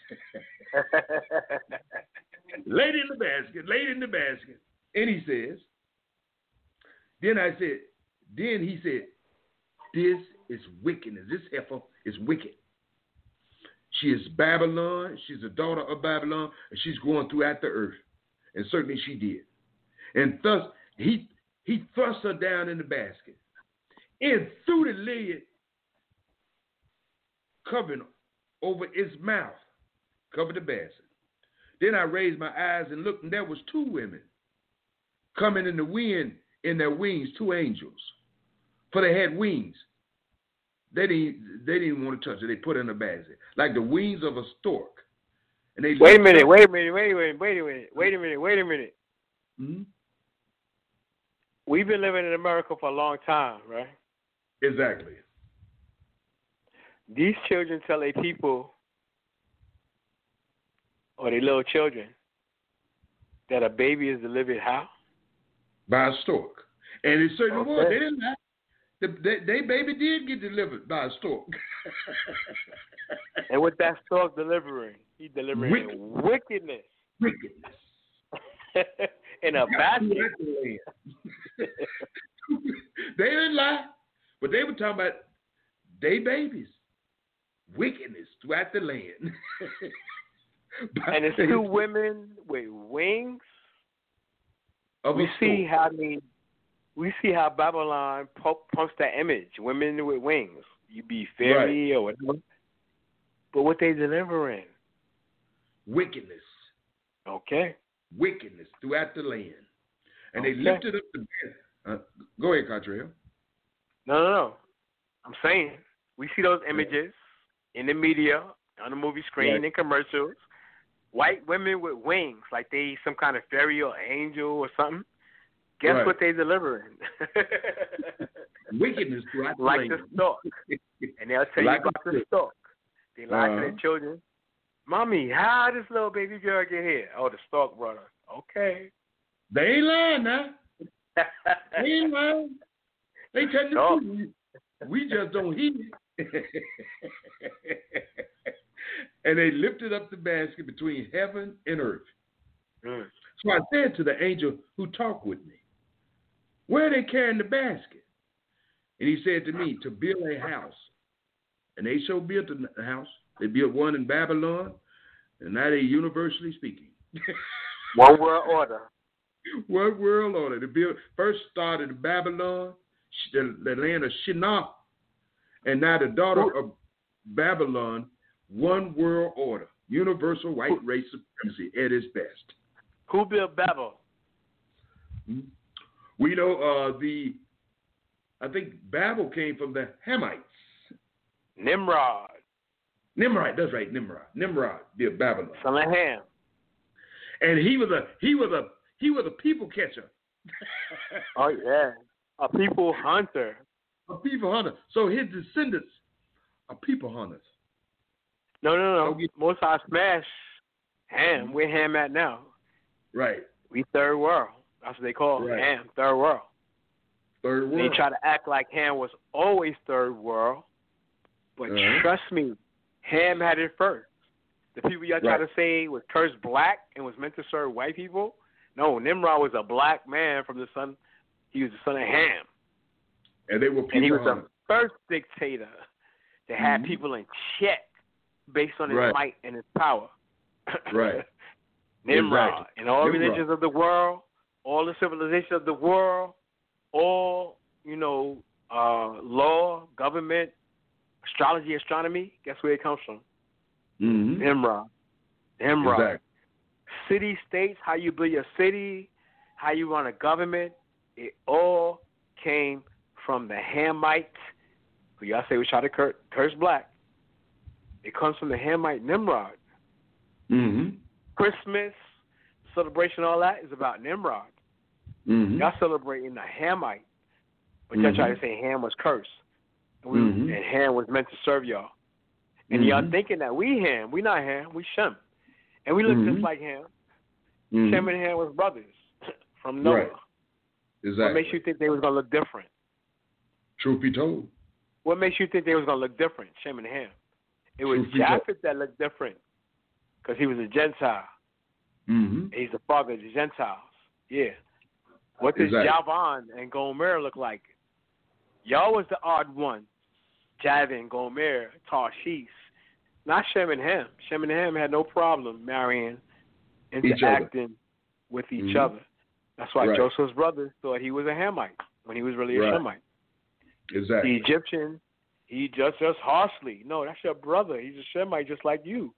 Laid in the basket, laid in the basket. And he says, then I said, then he said, this is wickedness. This heifer is wicked. She is Babylon. She's a daughter of Babylon, and she's going throughout the earth. And certainly she did. And thus, he he thrust her down in the basket. And through the lid, covering over its mouth, covered the basket. Then I raised my eyes and looked, and there was two women coming in the wind in their wings, two angels. For they had wings. They didn't, they didn't want to touch it. They put it in a basket, like the wings of a stork. And they wait a minute, wait a minute, wait a minute, wait a minute, wait a minute, wait a minute. Mm-hmm. We've been living in America for a long time, right? Exactly. These children tell their people, or their little children, that a baby is delivered how? By a stork. And it certainly okay. was. They didn't lie. The, they, they baby did get delivered by a stork. And with that stork delivering, he delivering Wicked. wickedness. Wickedness. In a basket. They didn't lie, but they were talking about they babies. Wickedness throughout the land. And it's two women with wings. We see how they, we see how Babylon pumps that image, women with wings. You be fairy right. or whatever. But what they delivering? Wickedness. Okay. Wickedness throughout the land. And okay. they lifted up the uh, go ahead, Cottrell. No, no, no. I'm saying we see those images yeah. in the media, on the movie screen, right. in commercials. white women with wings, like they some kind of fairy or angel or something. Guess Right. what they delivering? Wickedness throughout the Like land. the stork. And they'll tell Like you about a the stork. They lie to Uh-huh. their children. Mommy, how this little baby girl get here? Oh, the stork brought her. Okay. They ain't lying now. They ain't lying. They telling the Stork. truth. We just don't hear it. And they lifted up the basket between heaven and earth. Mm. So I said to the angel who talked with me, where are they carrying the basket? And he said to me, to build a house. And they so built a house. They built one in Babylon, and now they universally speaking. One world order. One world order. They built, first started in Babylon, the, the land of Shinar, and now the daughter of Babylon, one world order. Universal white race supremacy at its best. Who built Babel? We know uh, the, I think Babel came from the Hamites. Nimrod. Nimrod, that's right, Nimrod. Nimrod built Babylon. Son of Ham. And he was a he was a he was a people catcher. Oh, yeah. A people hunter. A people hunter. So his descendants are people hunters. No, no, no. Okay. Most High smash Ham. Where Ham at now? Right. We third world. That's what they call Right. Ham, third world. Third world. They try to act like Ham was always third world. But Uh-huh. trust me, Ham had it first. The people y'all try Right. to say was cursed black and was meant to serve white people. No, Nimrod was a black man from the son. He was the son of Ham. And they were people And he was hunters. the first dictator that had Mhm. people in check based on his Right. might and his power. Right. Nimrod. Exactly. And all Nimrod. religions of the world, all the civilizations of the world, all, you know, uh, law, government, astrology, astronomy, guess where it comes from? Mm-hmm. Nimrod. Nimrod. Exactly. City, states, how you build your city, how you run a government, it all came from the Hamites, who y'all say we try to cur- curse black. It comes from the Hamite Nimrod. Mm-hmm. Christmas, celebration, all that is about Nimrod. Mm-hmm. Y'all celebrating the Hamite. But y'all Mhm. try to say Ham was cursed. And, we, Mhm. and Ham was meant to serve y'all. And Mhm. y'all thinking that we Ham. We not Ham. We Shem. And we look Mhm. just like Ham. Mhm. Shem and Ham was brothers from Noah. Right. Exactly. What makes you think they was going to look different? Truth be told. What makes you think they was going to look different, Shem and Ham? It was Truth be told. Japheth that looked different because he was a Gentile. Mm-hmm. He's the father of the Gentiles. Yeah. What does Exactly. Javan and Gomer look like? Y'all was the odd one. Javan, Gomer, Tarshish. Not Shem and Ham. Shem and Ham had no problem marrying, Each other. interacting with each Mhm. other. That's why Right. Joseph's brother thought he was a Hamite when he was really a Right. Shemite. Exactly. The Egyptian, he judged us harshly. No, that's your brother. He's a Shemite just like you.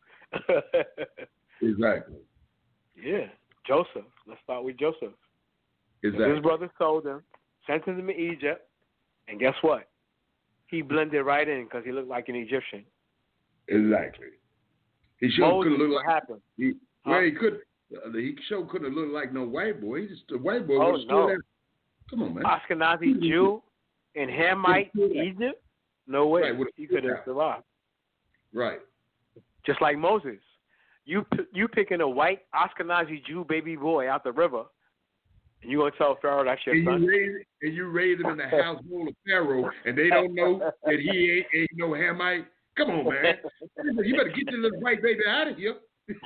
Exactly. Yeah, Joseph. Let's start with Joseph. Exactly. His brother sold him, sent him to Egypt, and guess what? He blended right in because he looked like an Egyptian. Exactly. He sure Moses, couldn't look what like happened? he. Huh? Well, he could. Uh, he sure couldn't have looked like no white boy. He just a white boy. Oh, would have no. stood there. Come on, man. Ashkenazi Jew in Hamite Could've stood Egypt? No way. Right, would've he stood could have out. survived. Right. Just like Moses. You p- you picking a white Ashkenazi Jew baby boy out the river, and you gonna tell Pharaoh that's your And son? you raise and you raise him in the household of Pharaoh, and they don't know that he ain't, ain't no Hamite. Come on, man. You better get your little white baby out of here.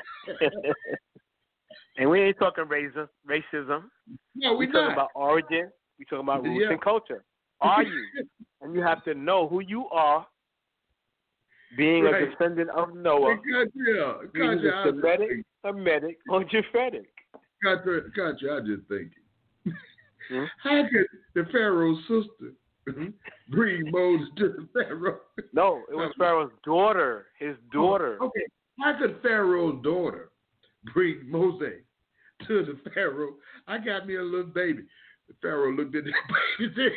And we ain't talking racism. Racism. No, we We talking not. about origin. We talking about roots Yeah. and culture. Are you? And you have to know who you are. Being Right. a descendant of Noah, Country, being country, a I just Semitic, think- Semitic, or Japhetic. country, country, I just thinking. Hmm? How could the Pharaoh's sister bring Moses to the Pharaoh? No, it was Pharaoh's daughter, his daughter. Oh, okay, how could Pharaoh's daughter bring Moses to the Pharaoh? I got me a little baby. The Pharaoh looked at the baby.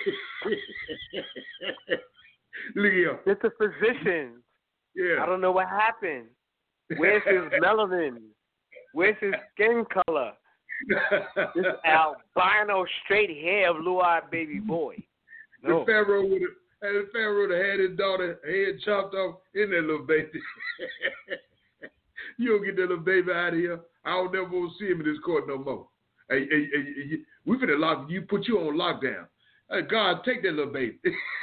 Look here. It's a physician. Yeah. I don't know what happened. Where's his melanin? Where's his skin color? This albino straight hair, blue-eyed baby boy. No. The Pharaoh would have, the Pharaoh would have had his daughter head chopped off in that little baby. You don't get that little baby out of here. I don't never want to see him in this court no more. Hey, hey, hey, hey, we finna lock you, put you on lockdown. Hey, God, take that little baby.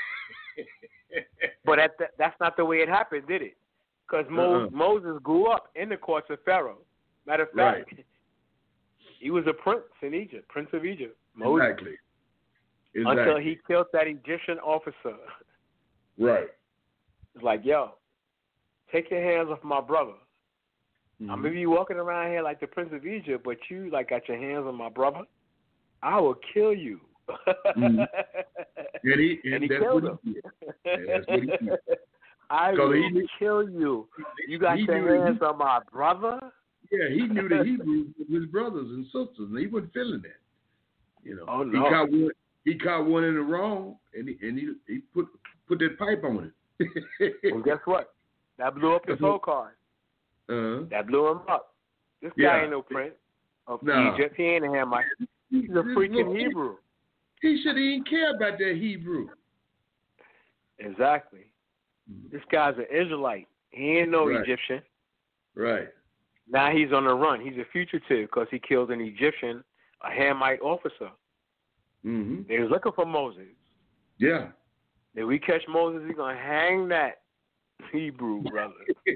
But that, that, that's not the way it happened, did it? Because Mo, uh-uh. Moses grew up in the courts of Pharaoh. Matter of fact, right. He was a prince in Egypt, prince of Egypt. Moses. Exactly. exactly. Until he killed that Egyptian officer. Right. It's like, yo, take your hands off my brother. Mm-hmm. I'm gonna be walking around here like the Prince of Egypt, but you like got your hands on my brother. I will kill you. Mm-hmm. And he, and and he that's killed what him. He did. And that's what he did. I will he, kill you. You got your hands he, on my brother. Yeah, he knew the Hebrews were his brothers and sisters, and he wasn't feeling that. You know, oh, no. he caught one. He caught one in the wrong, and he and he, he put put that pipe on it. Well, guess what? That blew up his whole card. Uh-huh. That blew him up. This guy yeah. ain't no prince of no. Egypt. He ain't a Hamite. He's a freaking Hebrew. He shouldn't even care about that Hebrew. Exactly. This guy's an Israelite. He ain't no right. Egyptian. Right. Now he's on the run. He's a fugitive because he killed an Egyptian, a Hamite officer. Mm-hmm. They was looking for Moses. Yeah. If we catch Moses, he's going to hang that Hebrew brother.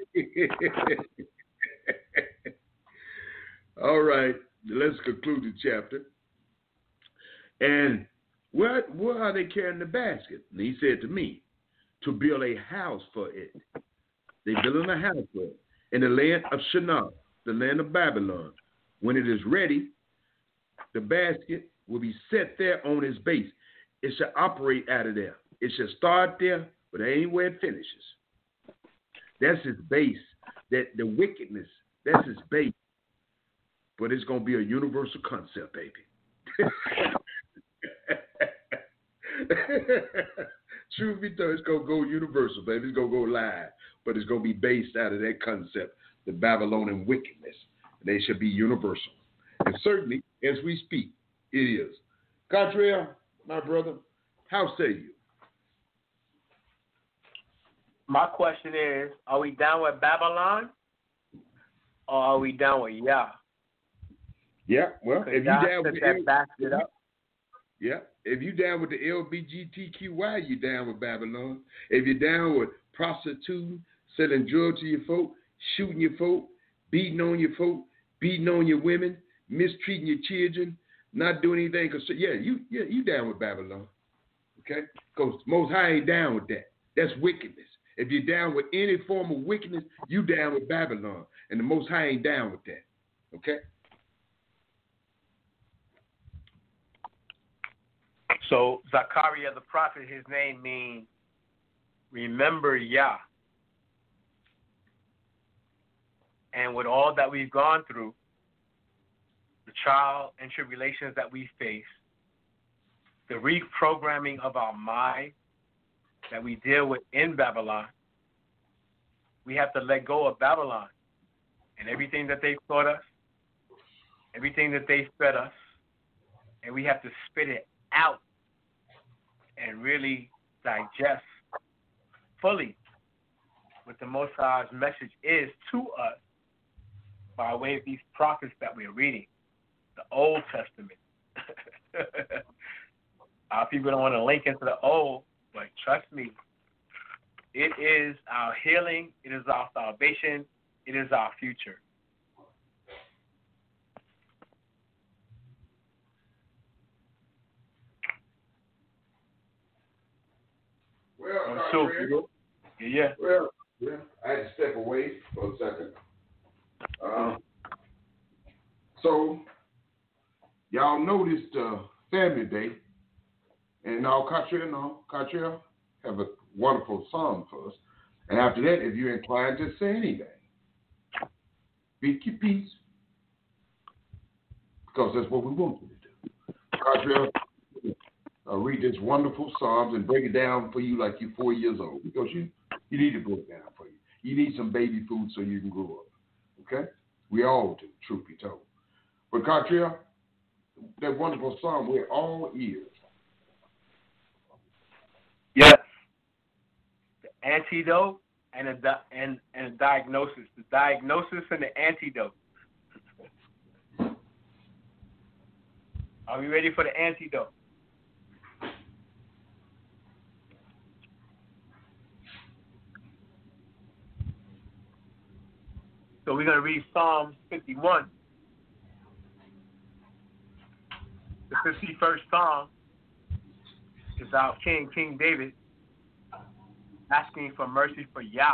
All right. Let's conclude the chapter. And where, where are they carrying the basket? And he said to me, to build a house for it. They building a house for it. In the land of Shinar, the land of Babylon. When it is ready, the basket will be set there on its base. It shall operate out of there. It shall start there, but there ain't where it finishes. That's its base. That the wickedness, that's its base. But it's going to be a universal concept, baby. Truth be told, it's going to go universal, baby. It's going to go live. But it's going to be based out of that concept, the Babylonian wickedness. They should be universal. And certainly, as we speak, it is. Cottrell, my brother, how say you? My question is, are we down with Babylon or are we down with Yah? Yeah, well, if you down with that backs it up. Yeah, if you down with the L G B T Q Y, you down with Babylon. If you're down with prostituting, selling drugs to your folk, shooting your folk, beating on your folk, beating on your women, mistreating your children, not doing anything. Cause yeah, you yeah you down with Babylon, okay? Because Most High ain't down with that. That's wickedness. If you're down with any form of wickedness, you down with Babylon, and the Most High ain't down with that, okay? So Zachariah the prophet, his name means remember Yah. And with all that we've gone through, the trial and tribulations that we face, the reprogramming of our mind that we deal with in Babylon, we have to let go of Babylon and everything that they've taught us, everything that they've fed us, and we have to spit it out and really digest fully what the Most High's message is to us by way of these prophets that we're reading, the Old Testament. Our people don't want to link into the Old, but trust me, it is our healing, it is our salvation, it is our future. Well, so, yeah, yeah. Well, yeah, I had to step away for a second. Uh, so, y'all noticed uh, Family Day, and now Cottrell, no, Cottrell have a wonderful song for us. And after that, if you're inclined to say anything, speak your piece, because that's what we want you to do. Cottrell, uh, read this wonderful Psalms and break it down for you like you're four years old, because you, you need to break it down for you. You need some baby food so you can grow up. Okay? We all do, truth be told. But Cartier, that wonderful song, we're all ears. Yes. The antidote and a di- and and a diagnosis. The diagnosis and the antidote. Are we ready for the antidote? So we're going to read Psalms fifty-one. The fifty-first Psalm is our King, King David, asking for mercy for Yah.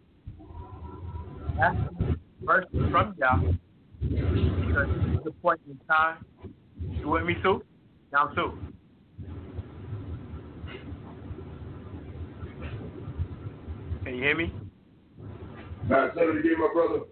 Asking mercy from Yah because it's a point in time. You with me, Sue? Now, Sue. Can you hear me? Now, say it again, my brother.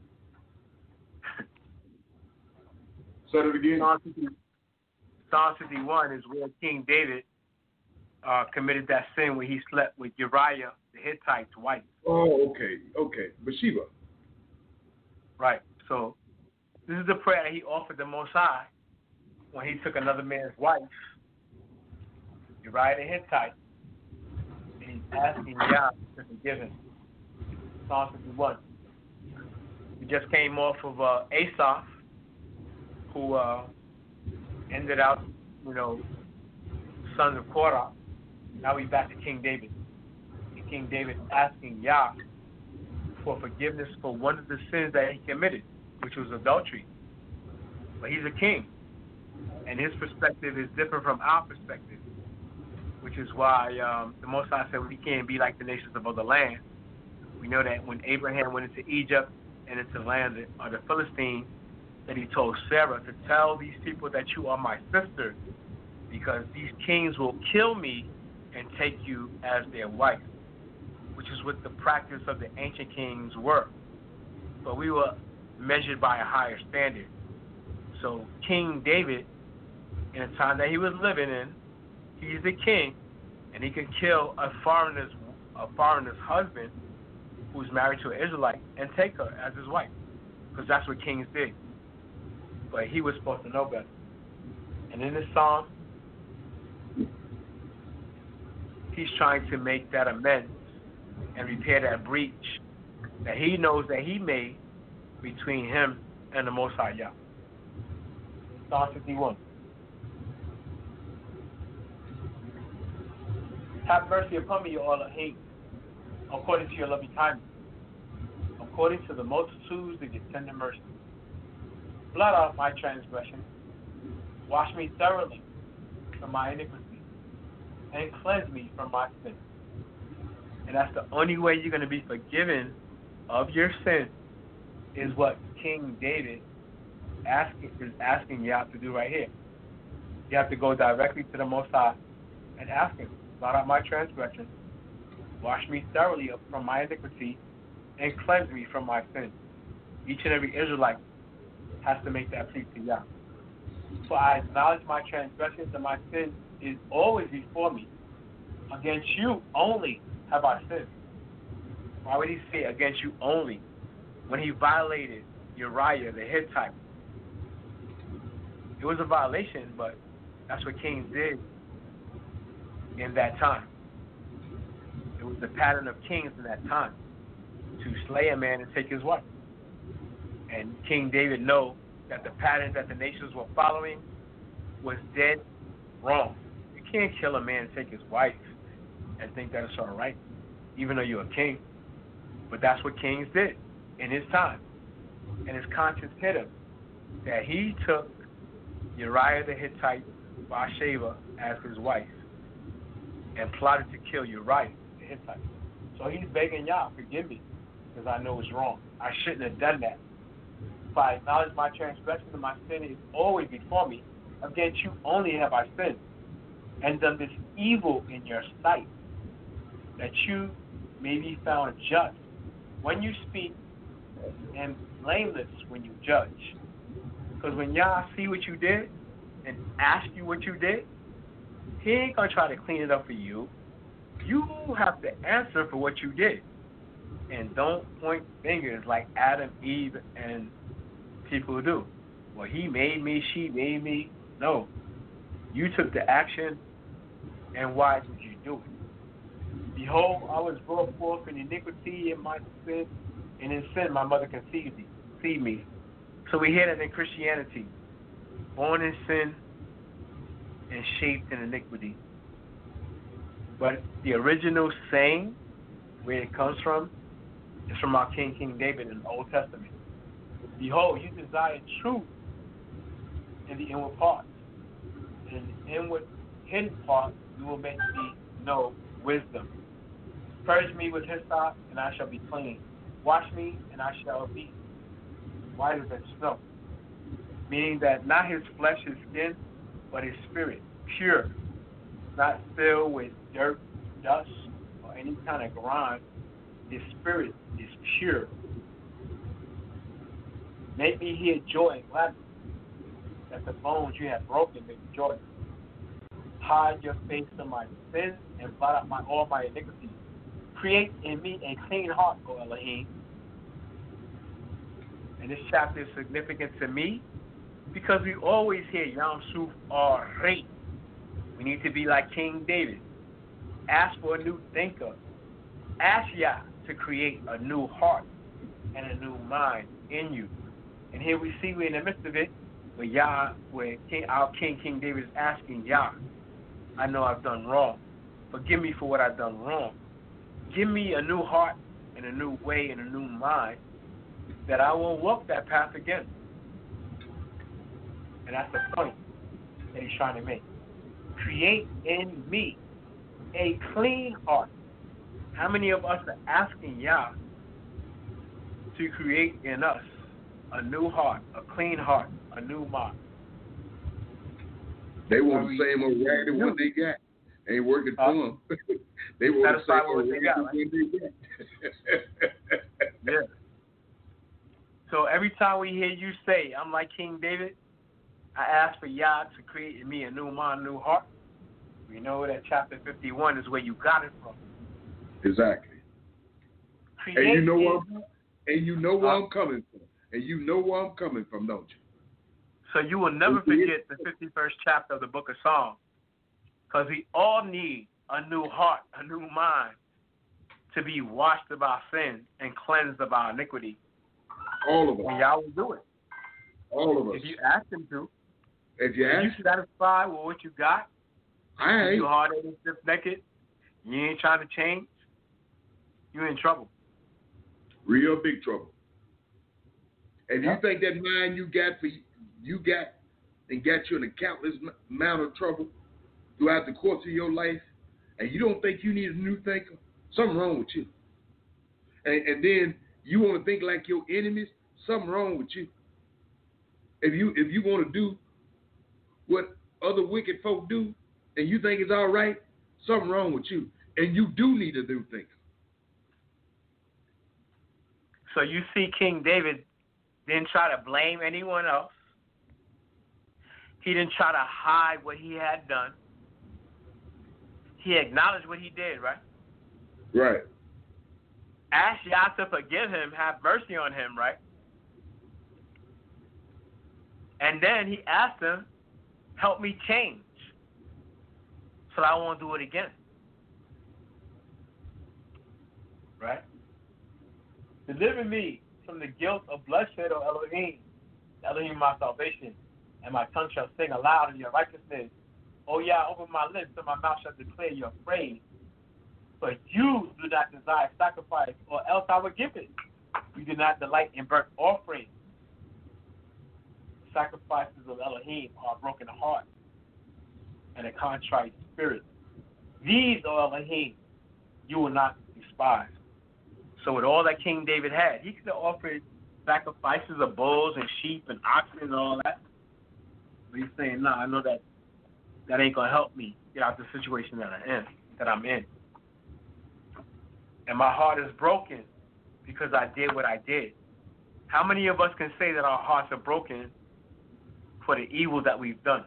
Say it again. Psalm fifty-one is where King David uh, committed that sin when he slept with Uriah, the Hittite's wife. Oh, okay, okay. Bathsheba. Right. So this is the prayer that he offered the Most High when he took another man's wife, Uriah the Hittite, and he's asking God to forgive him. Psalm fifty-one. We just came off of uh, Asaph, who uh, ended out, you know, sons of Korah. Now we back to King David. And King David asking Yah for forgiveness for one of the sins that he committed, which was adultery. But he's a king, and his perspective is different from our perspective, which is why um, the Most High said we can't be like the nations of other lands. We know that when Abraham went into Egypt and into the land of the Philistines, that he told Sarah to tell these people that you are my sister, because these kings will kill me and take you as their wife, which is what the practice of the ancient kings were. But we were measured by a higher standard. So King David, in the time that he was living in, he's the king, and he can kill a foreigner's a foreigner's husband who's married to an Israelite and take her as his wife, because that's what kings did. But he was supposed to know better. And in this psalm, he's trying to make that amends and repair that breach that he knows that he made between him and the Most High Yah. Psalm fifty-one. Have mercy upon me, all hate, according to your loving kindness, according to the multitudes of your tender mercy. Blot out my transgression, wash me thoroughly from my iniquity, and cleanse me from my sin. And that's the only way you're going to be forgiven of your sin, is what King David asking, is asking Yah to do right here. You have to go directly to the Most High and ask him, blot out my transgression, wash me thoroughly from my iniquity, and cleanse me from my sin. Each and every Israelite has to make that plea to Yah. For I acknowledge my transgressions, and my sin is always before me. Against you only have I sinned. Why would he say against you only when he violated Uriah the Hittite? It was a violation, but that's what kings did in that time. It was the pattern of kings in that time to slay a man and take his wife. And King David knew that the pattern that the nations were following was dead wrong. You can't kill a man and take his wife and think that it's all right, even though you're a king. But that's what kings did in his time. And his conscience hit him that he took Uriah the Hittite, Bathsheba, as his wife and plotted to kill Uriah the Hittite. So he's begging Yah, forgive me, because I know it's wrong. I shouldn't have done that. If I acknowledge my transgression and my sin is always before me, against you only have I sinned and done this evil in your sight, that you may be found just when you speak and blameless when you judge. Because when Yah see what you did and ask you what you did, he ain't going to try to clean it up for you. You have to answer for what you did. And don't point fingers like Adam, Eve, and people do. Well, he made me, she made me. No. You took the action, and why did you do it? Behold, I was brought forth in iniquity in my sin, and in sin my mother conceived me. Conceived me. So we hear that in Christianity. Born in sin and shaped in iniquity. But the original saying, where it comes from, is from our King, King David in the Old Testament. Behold, you desire truth in the inward parts. And in the inward hidden part, you will make me know wisdom. Purge me with hyssop, and I shall be clean. Wash me, and I shall be whiter than snow. Meaning that not his flesh, his skin, but his spirit, pure, not filled with dirt, dust, or any kind of grime. His spirit is pure. Make me hear joy and gladness, that the bones you have broken may rejoice. Hide your face from my sins and blot out my all my iniquities. Create in me a clean heart, O Elohim. And this chapter is significant to me because we always hear Yam Suf or Rei. We need to be like King David. Ask for a new thinker. Ask Yah to create a new heart and a new mind in you. And here we see we're in the midst of it, where Yah, where King, our King, King David is asking Yah, I know I've done wrong. Forgive me for what I've done wrong. Give me a new heart and a new way and a new mind that I won't walk that path again. And that's the point that he's trying to make. Create in me a clean heart. How many of us are asking Yah to create in us a new heart, a clean heart, a new mind? They want the same old raggedy one they got. Ain't working for them. They want the same old raggedy one they got. Yeah. So every time we hear you say, I'm like King David, I ask for Yah to create in me a new mind, new heart. We know that chapter fifty-one is where you got it from. Exactly. Create and you know in, where I'm, and you know where uh, I'm coming from. And you know where I'm coming from, don't you? So you will never forget the fifty-first chapter of the book of Psalms. Because we all need a new heart, a new mind, to be washed of our sin and cleansed of our iniquity. All of us. And Yah will do it. All of us. If you ask him to. If you ask. If you satisfied with what you got, I ain't. you hard-headed, stiff-necked, you ain't trying to change, you're in trouble. Real big trouble. And yep. you think that mind you got for you got and got you in a countless amount of trouble throughout the course of your life, and you don't think you need a new thinker, something wrong with you. And, and then you want to think like your enemies, something wrong with you. If you if you want to do what other wicked folk do, and you think it's all right, something wrong with you. And you do need a new thinker. So you see King David didn't try to blame anyone else. He didn't try to hide what he had done. He acknowledged what he did, right? Right. Asked Yah to forgive him, have mercy on him, right? And then he asked him, help me change so that I won't do it again. Right? Deliver me from the guilt of bloodshed, O Elohim. Elohim, my salvation, and my tongue shall sing aloud in your righteousness. O Yah, open my lips, and my mouth shall declare your praise. But you do not desire sacrifice, or else I would give it. You do not delight in burnt offerings. The sacrifices of Elohim are a broken heart and a contrite spirit. These, O Elohim, you will not despise. So with all that King David had, he could have offered sacrifices of bulls and sheep and oxen and all that. But he's saying, no, nah, I know that that ain't going to help me get out the situation that I'm in, that I'm in. And my heart is broken because I did what I did. How many of us can say that our hearts are broken for the evil that we've done?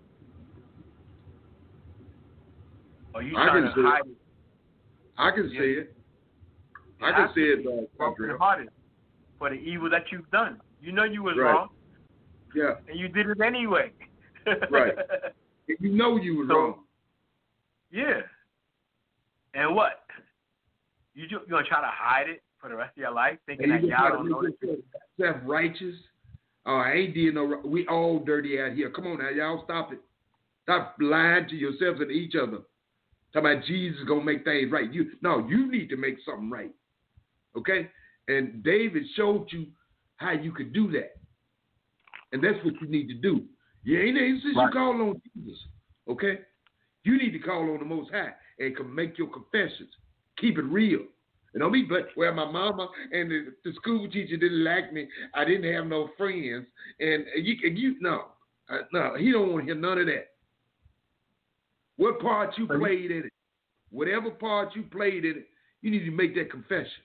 Are you trying to hide it? I can see it. I can see it, uh, broken hearted for the evil that you've done. You know you was Right. wrong. Yeah. And you did it anyway. Right. You know you was So, wrong. Yeah. And what? You you gonna try to hide it for the rest of your life, thinking And that you gonna y'all try to don't know make that? yourself self-righteous? Oh, I ain't did no wrong. We all dirty out here. Come on now, y'all stop it. Stop lying to yourselves and each other. Talking about Jesus is gonna make things right. You no, you need to make something right. Okay? And David showed you how you could do that. And that's what you need to do. You ain't ain't since Right. you call on Jesus. Okay? You need to call on the Most High and can make your confessions. Keep it real. And don't be but well, my mama and the, the school teacher didn't like me. I didn't have no friends. And you you no. Uh, no, he don't want to hear none of that. What part you played in it, whatever part you played in it, you need to make that confession.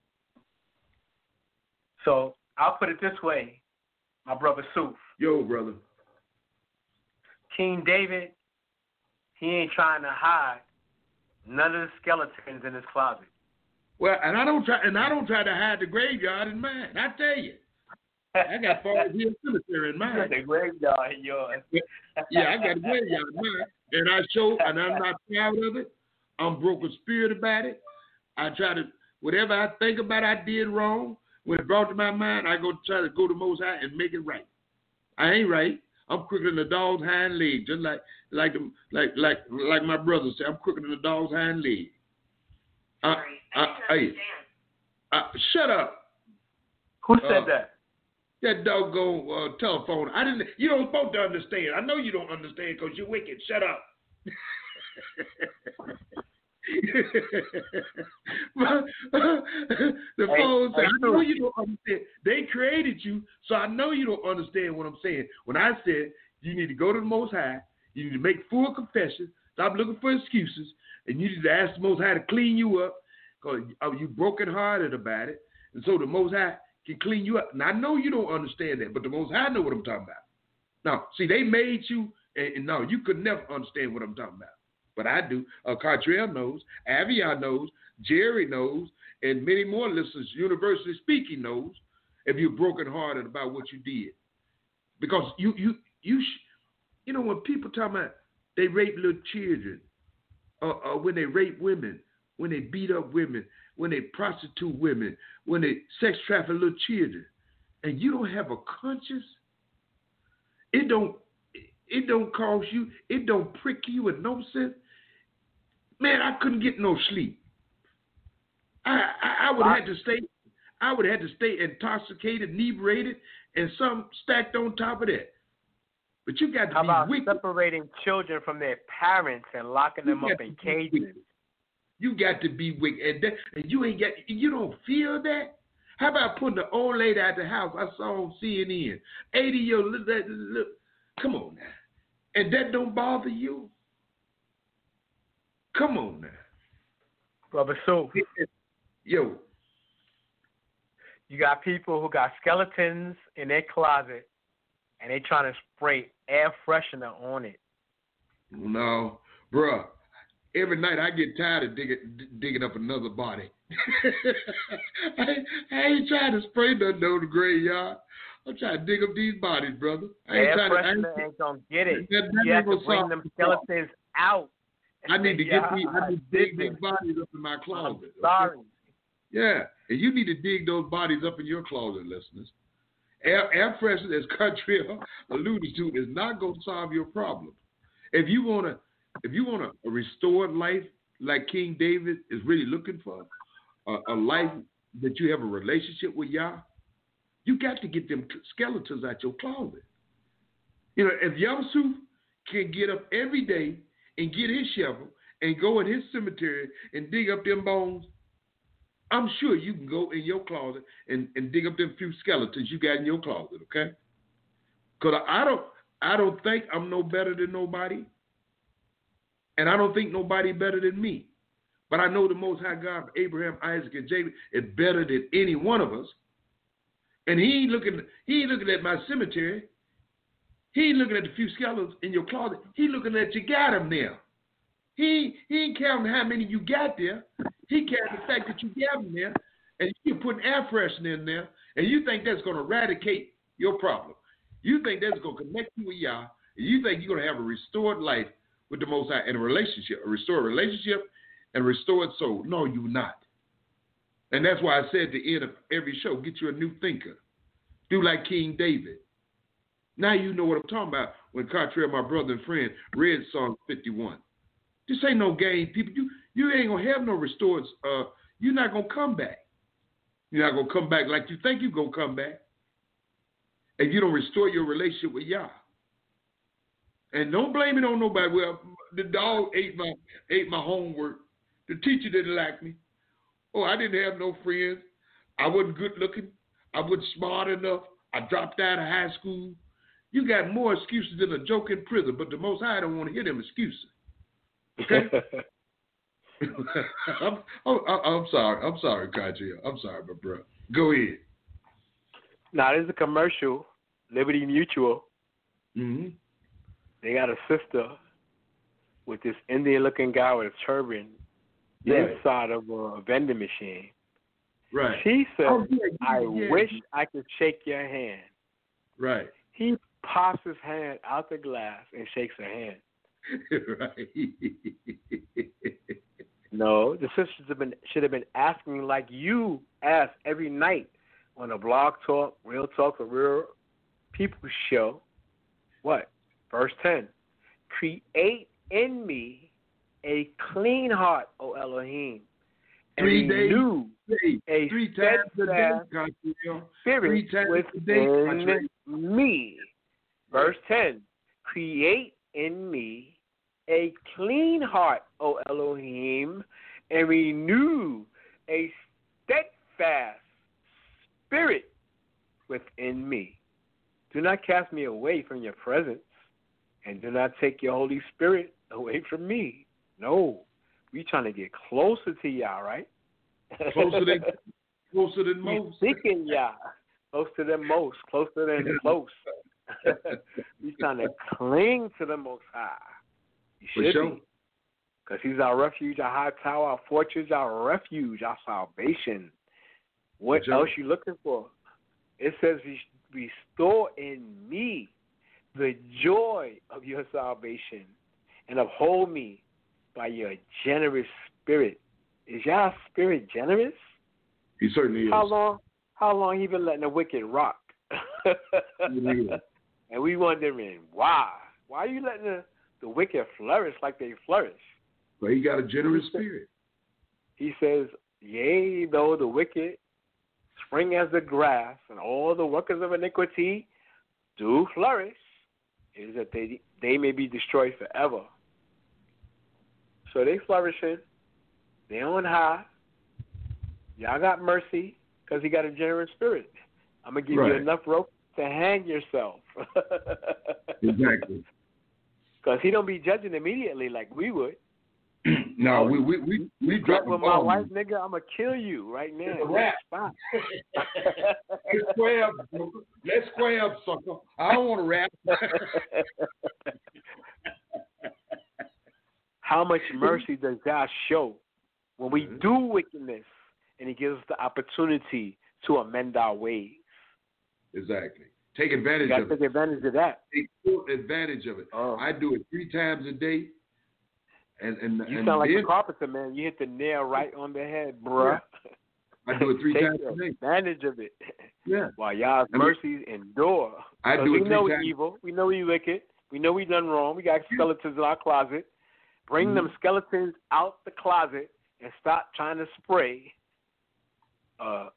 So I'll put it this way, my brother Suf. Yo, brother. King David, he ain't trying to hide none of the skeletons in his closet. Well, and I don't try, and I don't try to hide the graveyard in mine. I tell you, I got Forest Hill Cemetery in mine. The graveyard in yours. Yeah, I got a graveyard in mine, and I show, and I'm not proud of it. I'm broken spirit about it. I try to, whatever I think about, I did wrong. When it brought to my mind, I go try to go to Most High and make it right. I ain't right. I'm quicker than the dog's hind leg, just like like the, like like like my brother said. I'm quicker than the dog's hind leg. Sorry, I, I I, didn't I, understand. I, shut up. Who said Uh, that? That doggone uh, telephone. I didn't. You don't supposed to understand. I know you don't understand because you're wicked. Shut up. The phone said, I know you don't understand. They created you, so I know you don't understand what I'm saying. When I said you need to go to the Most High, you need to make full confession, stop looking for excuses, and you need to ask the Most High to clean you up because you brokenhearted about it, and so the Most High can clean you up. And I know you don't understand that, but the Most High know what I'm talking about. Now, see, they made you, and, and no, you could never understand what I'm talking about. But I do. Uh, Cartrell knows, Avion knows, Jerry knows, and many more listeners, University Speaking knows, if you're brokenhearted about what you did. Because you, you, you, sh- you know, when people talk about they rape little children, uh, uh, when they rape women, when they beat up women, when they prostitute women, when they sex traffic little children, and you don't have a conscience, it don't, it don't cause you, it don't prick you in no sense. Man, I couldn't get no sleep. I, I, I would have to stay. I would have to stay intoxicated, inebriated, and some stacked on top of that. But you got to How be about wicked. separating children from their parents and locking them You up got in to be cages? wicked. You got to be wicked, and, that, and you ain't got. You don't feel that. How about putting the old lady at the house? I saw on C N N, eighty year old. Look, come on now, and that don't bother you. Come on now. Brother Sue, Yo. you got people who got skeletons in their closet and they trying to spray air freshener on it. No, bruh. Every night I get tired of digging, digging up another body. I, I ain't trying to spray nothing on the graveyard. I'm trying to dig up these bodies, brother. I ain't Air trying to, freshener ain't, ain't gonna get it. that, that You have to ain't bring gonna them solve the skeletons out. I need to get Yeah, these, I need to dig did these bodies up in my closet. I'm okay? sorry. Yeah, and you need to dig those bodies up in your closet, listeners. Air, air freshener, as Country alluded to, is not going to solve your problem. If you want to, if you want a, a restored life like King David is really looking for, a, a life that you have a relationship with Yah, you got to get them skeletons out your closet. You know, if Yamsu can get up every day and get his shovel and go in his cemetery and dig up them bones, I'm sure you can go in your closet and, and dig up them few skeletons you got in your closet, okay? Because I don't, I don't think I'm no better than nobody, and I don't think nobody better than me. But I know the Most High God, Abraham, Isaac, and Jacob, is better than any one of us. And he ain't looking, he ain't looking at my cemetery. He ain't looking at the few skeletons in your closet. He looking at you got them there. He he ain't counting how many you got there. He counting the fact that you got them there, and you're putting air freshener in there, and you think that's going to eradicate Your problem. You think that's going to connect you with Yah, and you think you're going to have a restored life with the Most High and a relationship, a restored relationship and a restored soul. No, you're not. And that's why I said at the end of every show, get you a new thinker. Do like King David. Now you know what I'm talking about when Cartrell, my brother and friend, read Psalm fifty-one. This ain't no game, people. You you ain't going to have no restored, uh, you're not going to come back. You're not going to come back like you think you're going to come back. And you don't restore your relationship with Yah. And don't blame it on nobody. Well, the dog ate my ate my homework. The teacher didn't like me. Oh, I didn't have no friends. I wasn't good looking. I wasn't smart enough. I dropped out of high school. You got more excuses than a joke in prison, but the Most High don't want to hear them excuses. Okay? I'm, I'm, I'm sorry. I'm sorry, Kajil. I'm sorry, my bro. Go ahead. Now, there's a commercial, Liberty Mutual. Mm-hmm. They got a sister with this Indian-looking guy with a turban Right. inside of a vending machine. Right. She said, Oh, yeah, yeah, I yeah. wish I could shake your hand. Right. He pops his hand out the glass and shakes her hand. Right. No, the sisters have been should have been asking like you ask every night on a Blog Talk, Real Talk, or Real People show. What? Verse ten. Create in me a clean heart, O Elohim, and Three days renew Hey, a three times a day, steadfast Kajil. spirit Three times a day, within Kajil. me. Verse ten. Create in me a clean heart, O Elohim, and renew a steadfast spirit within me. Do not cast me away from your presence, and do not take your Holy Spirit away from me. No, we trying to get closer to Yah, right? Closer than closer than We most. seeking Yah, closer than most, closer than close. We trying to cling to the Most High. You For should sure. be. Because he's our refuge, our high tower, our fortress, our refuge, our salvation. What For sure. else you looking for? It says, restore in me the joy of your salvation and uphold me by your generous spirit. Is y'all spirit generous? He certainly is. How long How long he been letting the wicked rock? He is. And we wondering, why? Why are you letting the, the wicked flourish like they flourish? But he got a generous spirit. He says, yea, though the wicked spring as the grass, and all the workers of iniquity do flourish, is that they they may be destroyed forever. So they flourishing. They on high. Y'all got mercy because he got a generous spirit. I'm going to give Right. you enough rope to hang yourself. Exactly. Because he don't be judging immediately like we would. No, we we we we drop With my wife, nigga, I'm going to kill you right now. It's a wrap. Spot. Let's square up, sucker. Let's square up, sucker. I don't want to rap. How much mercy does God show when we Mhm. do wickedness and he gives us the opportunity to amend our ways? Exactly. Take You advantage got to of take it. advantage of that. Take full advantage of it. Oh. I do it three times a day. And and You and sound like then a carpenter, man. You hit the nail right on the head, bruh. I do it three Take times a day. advantage of it. Yeah. While y'all's I mean, mercies endure. I 'Cause do we it three know we times. evil. We know we wicked. We know we done wrong. We got skeletons in our closet. Bring them Mhm. skeletons out the closet and stop trying to spray uh,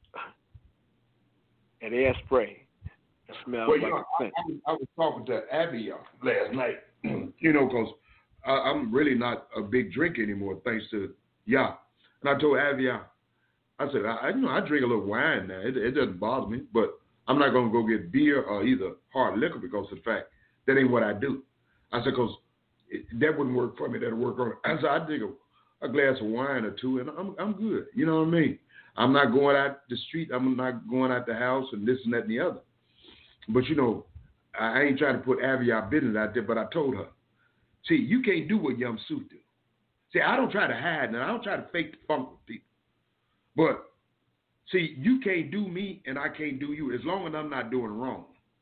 an air spray. It smells Well, you like know, a I, scent. I, was, I was talking to Abby uh, last night, you know, because I'm really not a big drinker anymore, thanks to Yah. And I told Abby, I said, I, you know, I drink a little wine now. It, it doesn't bother me, but I'm not going to go get beer or either hard liquor because of the fact that ain't what I do. I said, because that wouldn't work for me. That'll work on. I said, I drink a, a glass of wine or two, and I'm I'm good. You know what I mean? I'm not going out the street. I'm not going out the house and this and that and the other. But, you know, I ain't trying to put Abby our business out there, but I told her, see, you can't do what Yum Suit do. See, I don't try to hide, and I don't try to fake the funk with people. But, see, you can't do me, and I can't do you as long as I'm not doing wrong.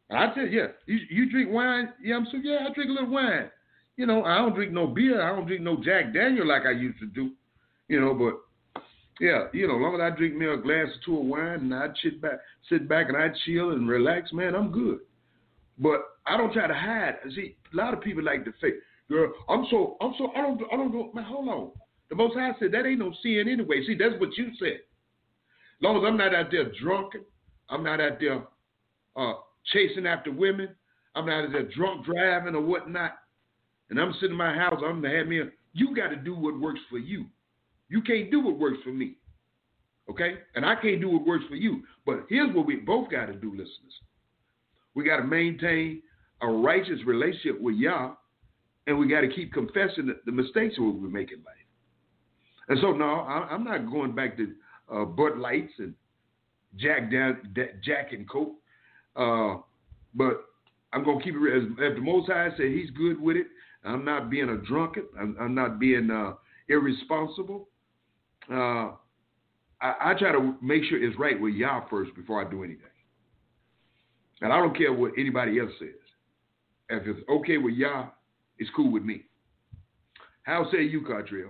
I tell you, yeah, you, you drink wine, yeah, I'm so yeah, I drink a little wine. You know, I don't drink no beer, I don't drink no Jack Daniel like I used to do. You know, but yeah, you know, as long as I drink me a glass or two of wine and I sit back, sit back and I chill and relax, man, I'm good. But I don't try to hide. See, a lot of people like to fake. Girl, I'm so, I'm so, I don't, I don't go. Man, hold on. The Most High said that ain't no sin anyway. See, that's what you said. As long as I'm not out there drunken, I'm not out there uh, chasing after women, I'm not out there drunk driving or whatnot, and I'm sitting in my house, I'm gonna have me. A, you got to do what works for you. You can't do what works for me, okay? And I can't do what works for you. But here's what we both got to do, listeners. We got to maintain a righteous relationship with Yah, and we got to keep confessing the, the mistakes that we make in life. And so, no, I, I'm not going back to uh, Bud Lights and Jack down, Jack and Coke, uh, but I'm gonna keep it real. If the Most High said He's good with it, I'm not being a drunkard. I'm, I'm not being uh, irresponsible. Uh, I, I try to make sure it's right with Yah first before I do anything. And I don't care what anybody else says. If it's okay with Yah, it's cool with me. How say you, Cartrell?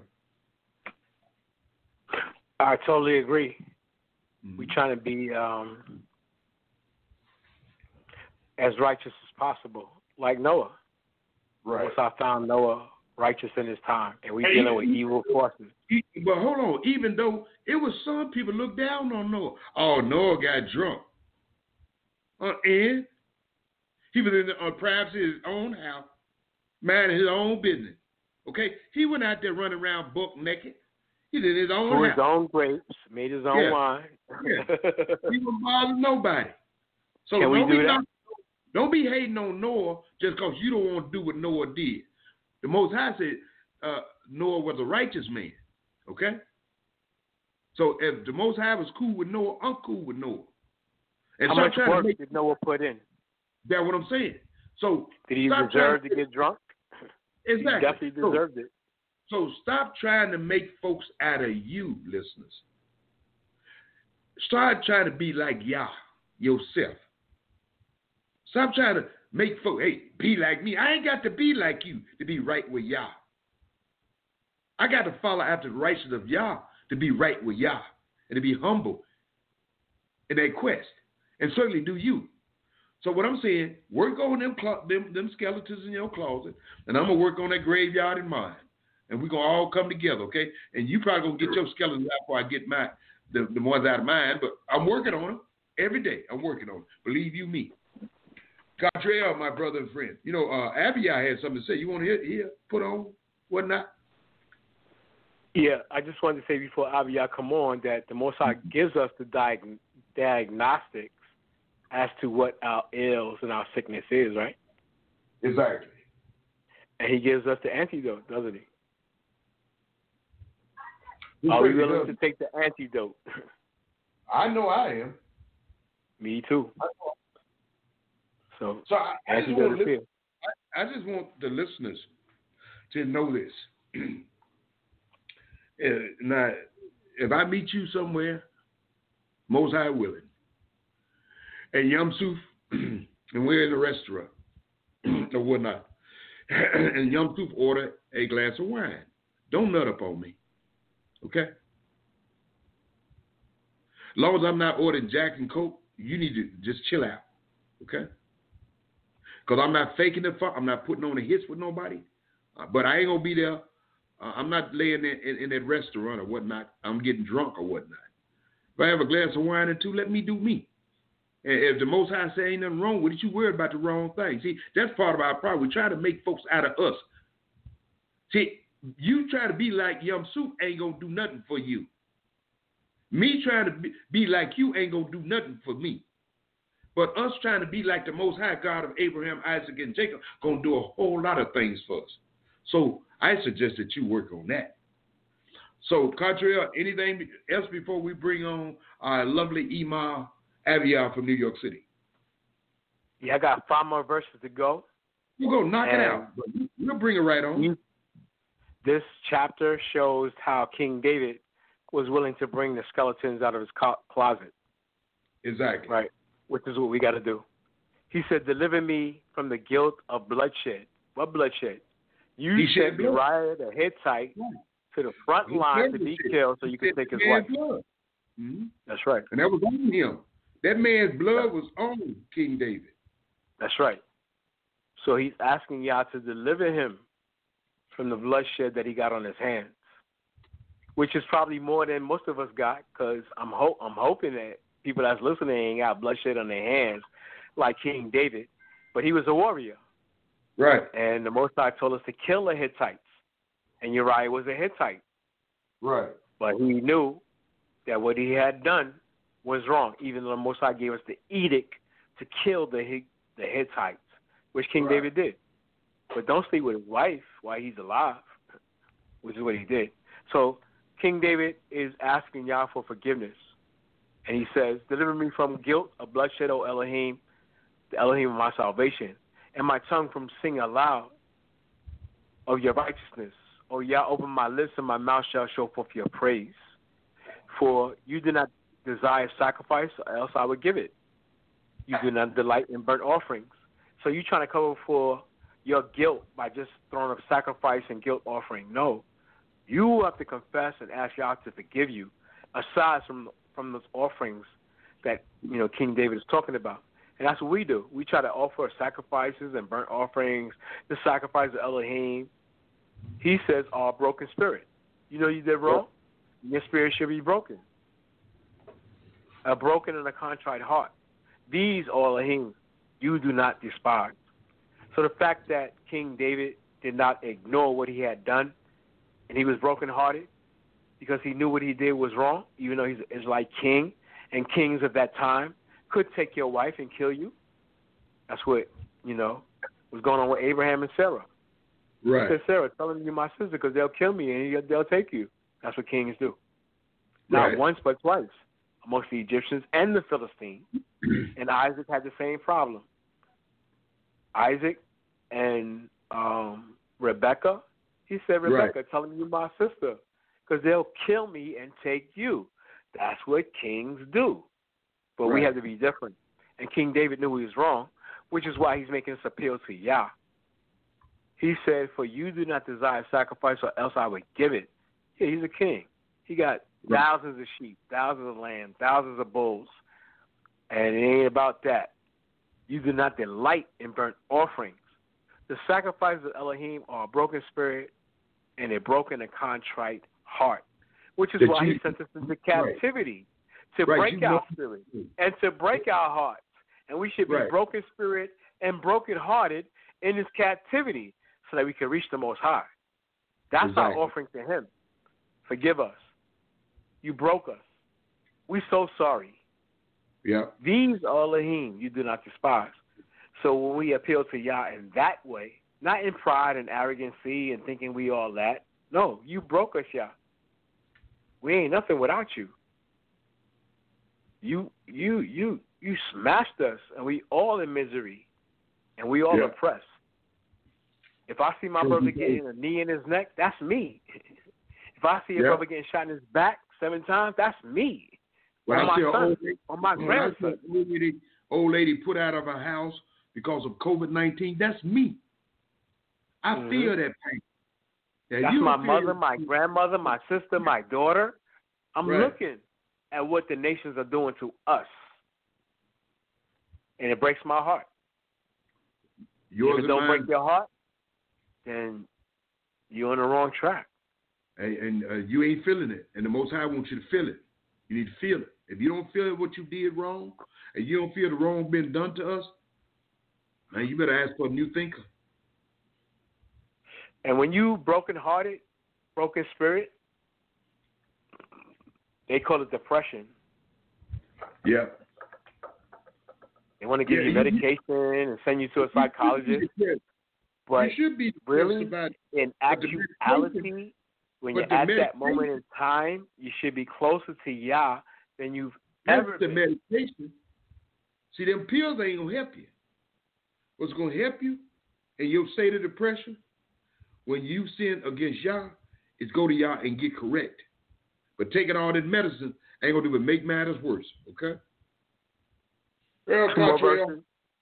I totally agree. Mm-hmm. We're trying to be um, as righteous as possible, like Noah. Right. Once I found Noah righteous in his time, and we Hey, dealing with evil forces. But hold on, even though it was some people look down on Noah. Oh, Noah got drunk. Uh, and he was in the, uh, perhaps his own house, minding his own business. Okay? He went out there running around buck naked. He did his own Grew house. his own grapes, made his own Yeah. wine. Yeah. He wouldn't bother nobody. So Can we don't do be that? Not, don't be hating on Noah just because you don't want to do what Noah did. The Most High said uh, Noah was a righteous man. Okay? So if the Most High was cool with Noah, I'm cool with Noah. And How stop much trying work to make, did Noah put in? that's what I'm saying. So Did he stop deserve trying to get drunk? Exactly. He definitely So- deserved it. So stop trying to make folks out of you, listeners. Start trying to be like Yah yourself. Stop trying to make folks, hey, be like me. I ain't got to be like you to be right with Yah. I got to follow after the righteousness of Yah to be right with Yah and to be humble in that quest. And certainly do you. So what I'm saying, work on them, them, them skeletons in your closet, and I'm going to work on that graveyard in mine. And we're going to all come together, okay? And you probably going to get your skeletons out before I get my, the, the ones out of mine, but I'm working on them every day. I'm working on them. Believe you me. Cartrell, my brother and friend. You know, uh, Abiyah had something to say. You want to hear, hear put on, whatnot? Yeah, I just wanted to say before Abiyah come on that the Most High gives us the diag- diagnostics as to what our ills and our sickness is, right? Exactly. And He gives us the antidote, doesn't He? He Are we certainly willing does. to take the antidote? I know I am. Me too. I know. So, So I, I, just antidote want is li- here. I, I just want the listeners to know this. Uh, now, if I meet you somewhere, Most High willing, and Yum Suf, and we're in a restaurant or whatnot, and Yum Suf order a glass of wine, don't nut up on me, okay? As long as I'm not ordering Jack and Coke, you need to just chill out, okay? Because I'm not faking the fun. I'm not putting on the hits with nobody, uh, but I ain't gonna be there. Uh, I'm not laying in, in, in that restaurant or whatnot. I'm getting drunk or whatnot. If I have a glass of wine or two, let me do me. And if the Most High say ain't nothing wrong with it, you worried about the wrong thing. See, that's part of our problem. We try to make folks out of us. See, you try to be like Yum Suf ain't gonna do nothing for you. Me trying to be, be like you ain't gonna do nothing for me. But us trying to be like the Most High God of Abraham, Isaac, and Jacob gonna do a whole lot of things for us. So I suggest that you work on that. So, Cartrell, anything else before we bring on our lovely Imam Abiyah from New York City? Yeah, I got five more verses to go. We'll go knock And it out. But we'll bring it right on. You, this chapter shows how King David was willing to bring the skeletons out of his co- closet. Exactly. Right, which is what we got to do. He said, deliver me from the guilt of bloodshed. What bloodshed? You He sent shed blood. Uriah the Hittite to the front He line shed to be blood. killed so He you could shed take his the wife. man's blood. Mhm. That's right. And that was on him. That man's blood was on King David. That's right. So he's asking Yah to deliver him from the bloodshed that he got on his hands, which is probably more than most of us got, because I'm, ho- I'm hoping that people that's listening ain't got bloodshed on their hands like King David. But he was a warrior. Right. And the Most High told us to kill the Hittites. And Uriah was a Hittite. Right. But he knew that what he had done was wrong, even though the Most High gave us the edict to kill the the Hittites, which King Right. David did. But don't sleep with his wife while he's alive, which is what he did. So King David is asking Yah for forgiveness. And he says, deliver me from guilt of bloodshed, O Elohim, the Elohim of my salvation, and my tongue from singing aloud of your righteousness. O Yah, open my lips, and my mouth shall show forth your praise. For you do not desire sacrifice, or else I would give it. You do not delight in burnt offerings. So you're trying to cover for your guilt by just throwing up sacrifice and guilt offering. No. You have to confess and ask Yah to forgive you, aside from from those offerings that, you know, King David is talking about. And that's what we do. We try to offer sacrifices and burnt offerings, the sacrifice of Elohim. He says, all broken spirit. You know you did wrong? Your spirit should be broken. A broken and a contrite heart. These, O Elohim, you do not despise. So the fact that King David did not ignore what he had done, and he was brokenhearted because he knew what he did was wrong, even though he's an Israelite king, and kings of that time could take your wife and kill you. That's what, you know, was going on with Abraham and Sarah. Right. He said, Sarah, tell them you're my sister because they'll kill me and they'll take you. That's what kings do. Not Right. once, but twice, amongst the Egyptians and the Philistines. And Isaac had the same problem. Isaac and um, Rebecca, he said, Rebecca, Right. tell them you're my sister because they'll kill me and take you. That's what kings do. But we Right. have to be different. And King David knew he was wrong, which is why he's making this appeal to Yah. He said, for you do not desire sacrifice, or else I would give it. Yeah, he's a king. He got Right. thousands of sheep, thousands of lambs, thousands of bulls. And it ain't about that. You do not delight in burnt offerings. The sacrifices of Elohim are a broken spirit and a broken and contrite heart, which is That why you- he sent us into captivity, to Right, break you our know- spirit and to break our hearts. And we should be Right. broken spirit and broken-hearted in this captivity so that we can reach the Most High. That's Exactly. our offering to him. Forgive us. You broke us. We're so sorry. Yeah. These are Elohim you do not despise. So when we appeal to Yah in that way, not in pride and arrogancy and thinking we all that, no, you broke us, Yah. We ain't nothing without you. You you you you smashed us, and we all in misery, and we all Yeah. oppressed. If I see my Sure brother you getting do. a knee in his neck, that's me. If I see a Yeah. brother getting shot in his back seven times, that's me. When Or I my see an son, old lady, or my when I see grandson. an old lady, old lady put out of her house because of COVID nineteen, that's me. I Mhm. feel that pain. Now, That's you my don't feel mother, it. my grandmother, my sister, my daughter. I'm Right. looking at what the nations are doing to us. And it breaks my heart. Yours if it and don't mine. break your heart, then you're on the wrong track. And, and uh, you ain't feeling it. And the Most High wants you to feel it. You need to feel it. If you don't feel what you did wrong, and you don't feel the wrong been done to us, man, you better ask for a new thinker. And when you broken-hearted, broken spirit, they call it depression. Yeah. They want to give Yeah, you you- medication and send you to a psychologist. You But should be depressed really, about in but the actuality, when but you're the at that medication- moment in time, you should be closer to Yah than you've That's ever the been. medication. See, them pills ain't gonna help you. What's gonna help you in your state of depression when you sin against Yah is go to Yah and get correct. But taking all that medicine ain't gonna do but make matters worse. Okay. Well, Two more Cottrell, verses.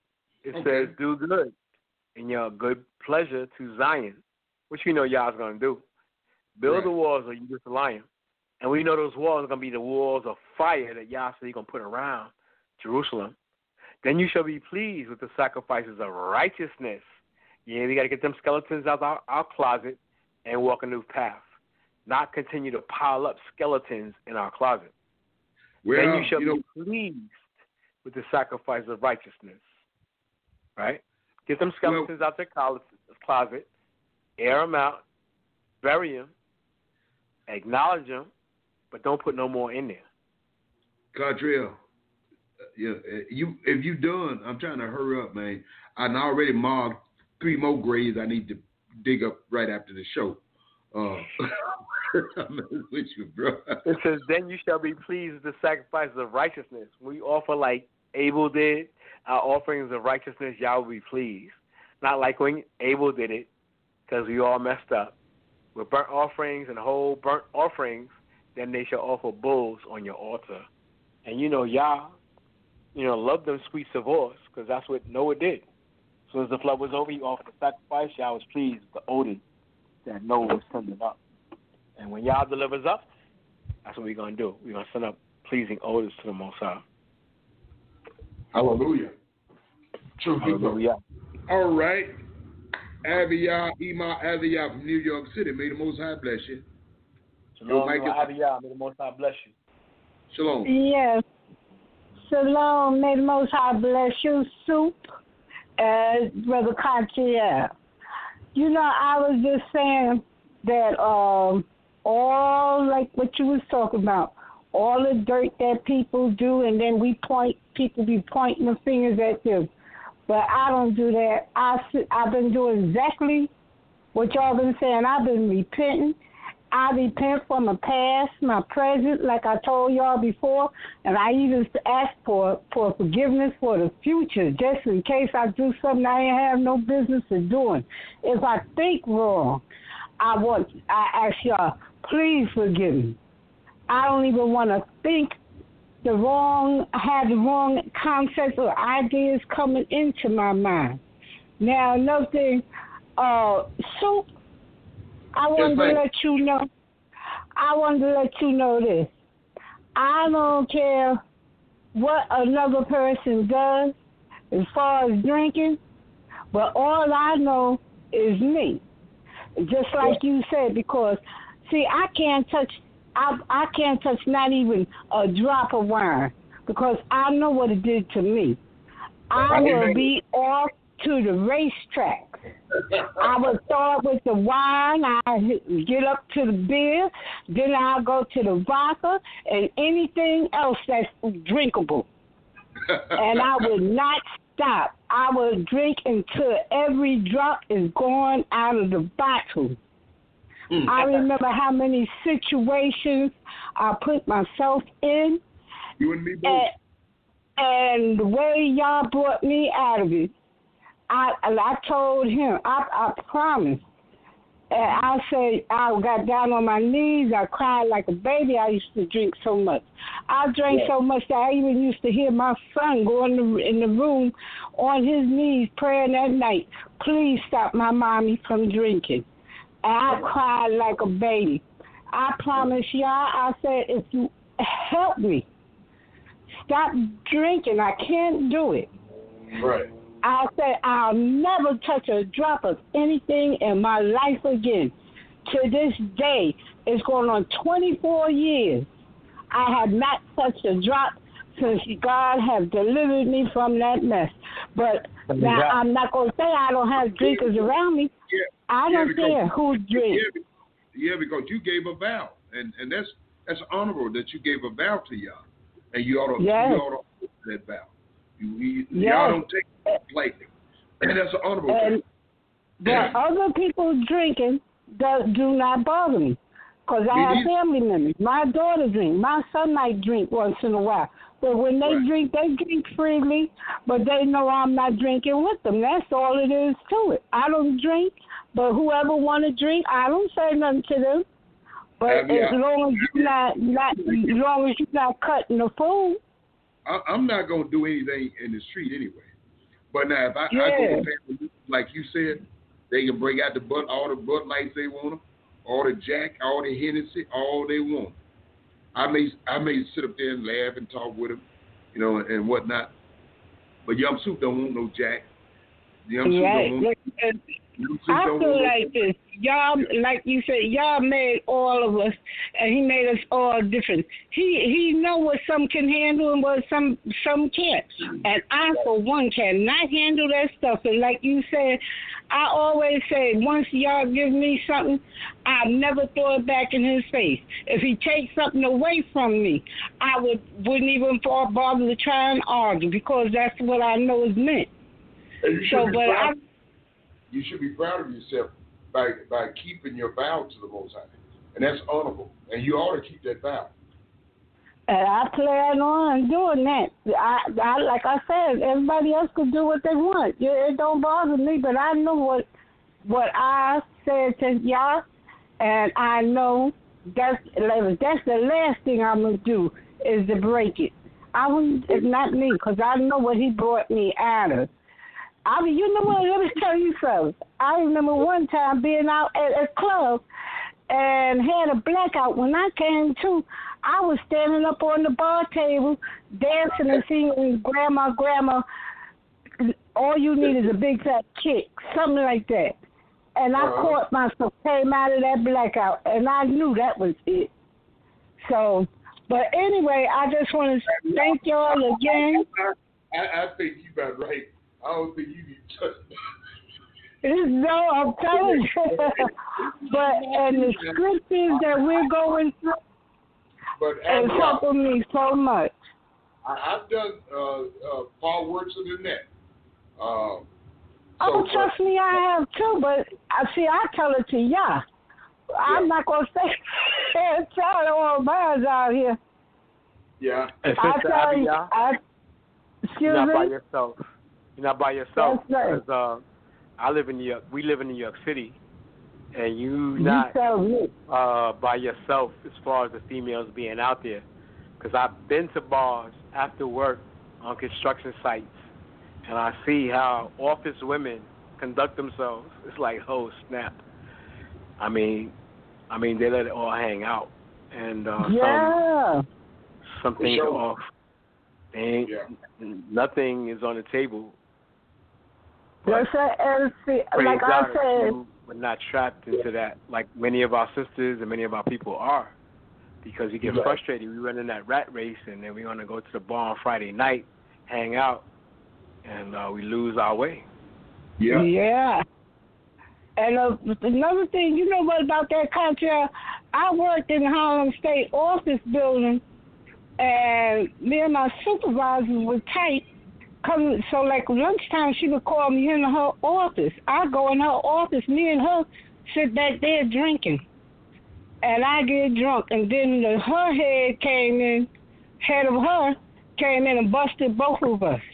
It Okay. says, do good in your good pleasure to Zion, which we know y'all's going to do. Build Right. the walls or you just lying. And we know those walls are going to be the walls of fire that Yah said he's going to put around Jerusalem. Then you shall be pleased with the sacrifices of righteousness. Yeah, we got to get them skeletons out of our, our closet and walk a new path. Not continue to pile up skeletons in our closet. Well, then you shall you know, be pleased with the sacrifice of righteousness. Right? Get them skeletons well, out their closet, air them out, bury them, acknowledge them, but don't put no more in there. Cottrell, yeah, you if you done, I'm trying to hurry up, man. I already marked three more graves I need to dig up right after the show. Uh, I'm with you, bro. It says, then you shall be pleased with the sacrifices of righteousness. We offer like Abel did, our offerings of righteousness, y'all will be pleased. Not like when Abel did it, because we all messed up. With burnt offerings and whole burnt offerings, then they shall offer bulls on your altar. And you know, Yah, you know, love them sweet savours, because that's what Noah did. As soon as the flood was over, he offered the sacrifice. Yah was pleased with the odor that Noah was sending up. And when Yah delivers up, that's what we're going to do. We're going to send up pleasing odors to the Most High. Hallelujah. True. Hallelujah. All right. Aviyah, Ima Aviyah from New York City. May the Most High bless you. Shalom, Mike, Aviyah. May the Most High bless you. Shalom. Yes. Shalom. May the Most High bless you, Soup, uh, Brother Cartier. You know, I was just saying that um, all, like what you was talking about, all the dirt that people do, and then we point, people be pointing the fingers at them. But I don't do that. I, I've been doing exactly what y'all been saying. I've been repenting. I repent for my past, my present, like I told y'all before, and I even ask for for forgiveness for the future, just in case I do something I ain't have no business of doing. If I think wrong, I want I ask y'all, please forgive me. I don't even want to think the wrong, have the wrong concepts or ideas coming into my mind. Now, another thing, uh, Soup, I wanted to let you know, I wanted to let you know this. I don't care what another person does as far as drinking, but all I know is me. Just like you said, because, see, I can't touch, I, I can't touch not even a drop of wine because I know what it did to me. I will be off to the racetrack. I would start with the wine, I get up to the beer, then I'll go to the vodka and anything else that's drinkable. And I would not stop. I would drink until every drop is gone out of the bottle. Mm. I remember how many situations I put myself in. You and me both. And, and the way y'all brought me out of it, I, I told him, I, I promised. And I said, I got down on my knees. I cried like a baby. I used to drink so much. I drank yeah. so much that I even used to hear my son go in the, in the room on his knees praying at night, please stop my mommy from drinking. And I cried like a baby. I promise y'all, I said, if you help me stop drinking, I can't do it. Right. I said, I'll never touch a drop of anything in my life again. To this day, it's going on twenty-four years. I have not touched a drop since God has delivered me from that mess. But now yeah. I'm not going to say I don't have drinkers around me. Yeah. I don't yeah, care who drinks. Yeah, yeah, because you gave a vow. And, and that's that's honorable that you gave a vow to y'all. And you ought to, yes. you ought to hold that vow. You, you, yes. Y'all don't take it lightly. And that's an honorable and, thing. But other people drinking does, do not bother me. Because I have family members. My daughter drinks. My son might drink once in a while. But when they right. drink, they drink freely. But they know I'm not drinking with them. That's all it is to it. I don't drink. But whoever want to drink, I don't say nothing to them. But as yeah. long as you're not, not, as long as you're not cutting the food. I, I'm not going to do anything in the street anyway. But now, if I, Yeah. I go to family, like you said, they can bring out the Bud, all the Bud Lights they want, all the Jack, all the Hennessy, all they want. I may I may sit up there and laugh and talk with them, you know, and whatnot. But Young Soup don't want no Jack. Young Soup Right. don't want. Look, Young Soup I don't feel want like no, this. Y'all, like you said, y'all made all of us, and he made us all different. He he know what some can handle and what some some can't. And I, for one, cannot handle that stuff. And like you said, I always say, once y'all give me something, I'll never throw it back in his face. If he takes something away from me, I would wouldn't even bother to try and argue because that's what I know is meant. and you should So, be but proud. I. You should be proud of yourself by by keeping your vow to the Most High, and that's honorable. And you ought to keep that vow. And I plan on doing that. I, I, like I said, everybody else can do what they want. It don't bother me, but I know what what I said to y'all, and I know that's that's the last thing I'm gonna do is to break it. I wouldn't, it's not me, because I know what he brought me out of. I mean, you know what? Let me tell you something. I remember one time being out at a club and had a blackout. When I came to, I was standing up on the bar table dancing and singing Grandma, Grandma, all you need is a big fat kick, something like that. And I Uh-huh. caught myself, came out of that blackout, and I knew that was it. So, but anyway, I just want to thank y'all again. I, I think you about right. I don't think you need to touch No, I'm telling you. But and the scriptures that we're going through But is after helping me so much. I, I've done uh, uh, far worse than that. Um, Oh, so, trust me, I have too. But I see, I tell it to y'all. I'm Yeah. not gonna say tell all mine out here. yeah. And I Sister tell you, Abiyah, I you're excuse not by me. yourself. You're not by yourself. That's right. Because uh, I live in New York. We live in New York City, and you You not tell me. uh, by yourself as far as the females being out there. Because I've been to bars after work on construction sites, and I see how office women conduct themselves. It's like, oh snap! I mean, I mean they let it all hang out, and uh, Yeah. some some things sure. are off. They ain't, Yeah. Nothing is on the table. That's it. And see, Praise like God I said, you were not trapped into that, like many of our sisters and many of our people are, because you get Right. frustrated. We run in that rat race, and then we're going to go to the bar on Friday night, hang out, and uh, we lose our way. Yeah. yeah. And uh, another thing, you know what about that contract? I worked in the Harlem State office building, and me and my supervisors were tight. Come, so like lunchtime, she would call me in her office. I go in her office, me and her sit back there drinking, and I get drunk. And then the, her head came in, head of her came in and busted both of us.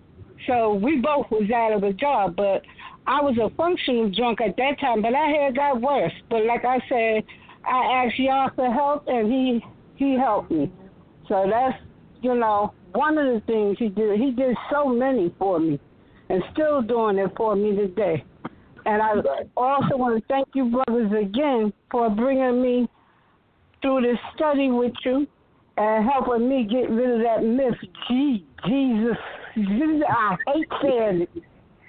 So we both was out of a job, but I was a functional drunk at that time, but I had got worse. But like I said, I asked y'all for help, and he he helped me. So that's, you know, one of the things he did. He did so many for me, and still doing it for me today. And I also want to thank you, brothers, again for bringing me through this study with you and helping me get rid of that myth. Gee, Jesus, Jesus, I hate saying it.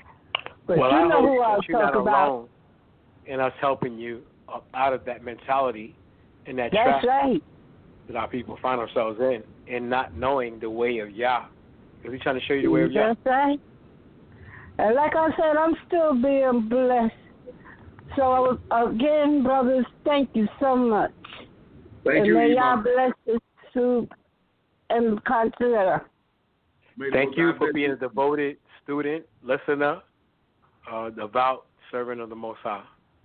But well, you I know hope who I that was you're not talking about. alone in us helping you up out of that mentality and that That's trap right. that our people find ourselves in, and not knowing the way of Yah. Because he's trying to show you the way of Yah. That's right. And like I said, I'm still being blessed. So, again, brothers, thank you so much. Thank and you, may y'all Imam. bless this soup and consider. May the Thank Most you High for bless being a devoted student, listener, uh, devout servant of the Most High.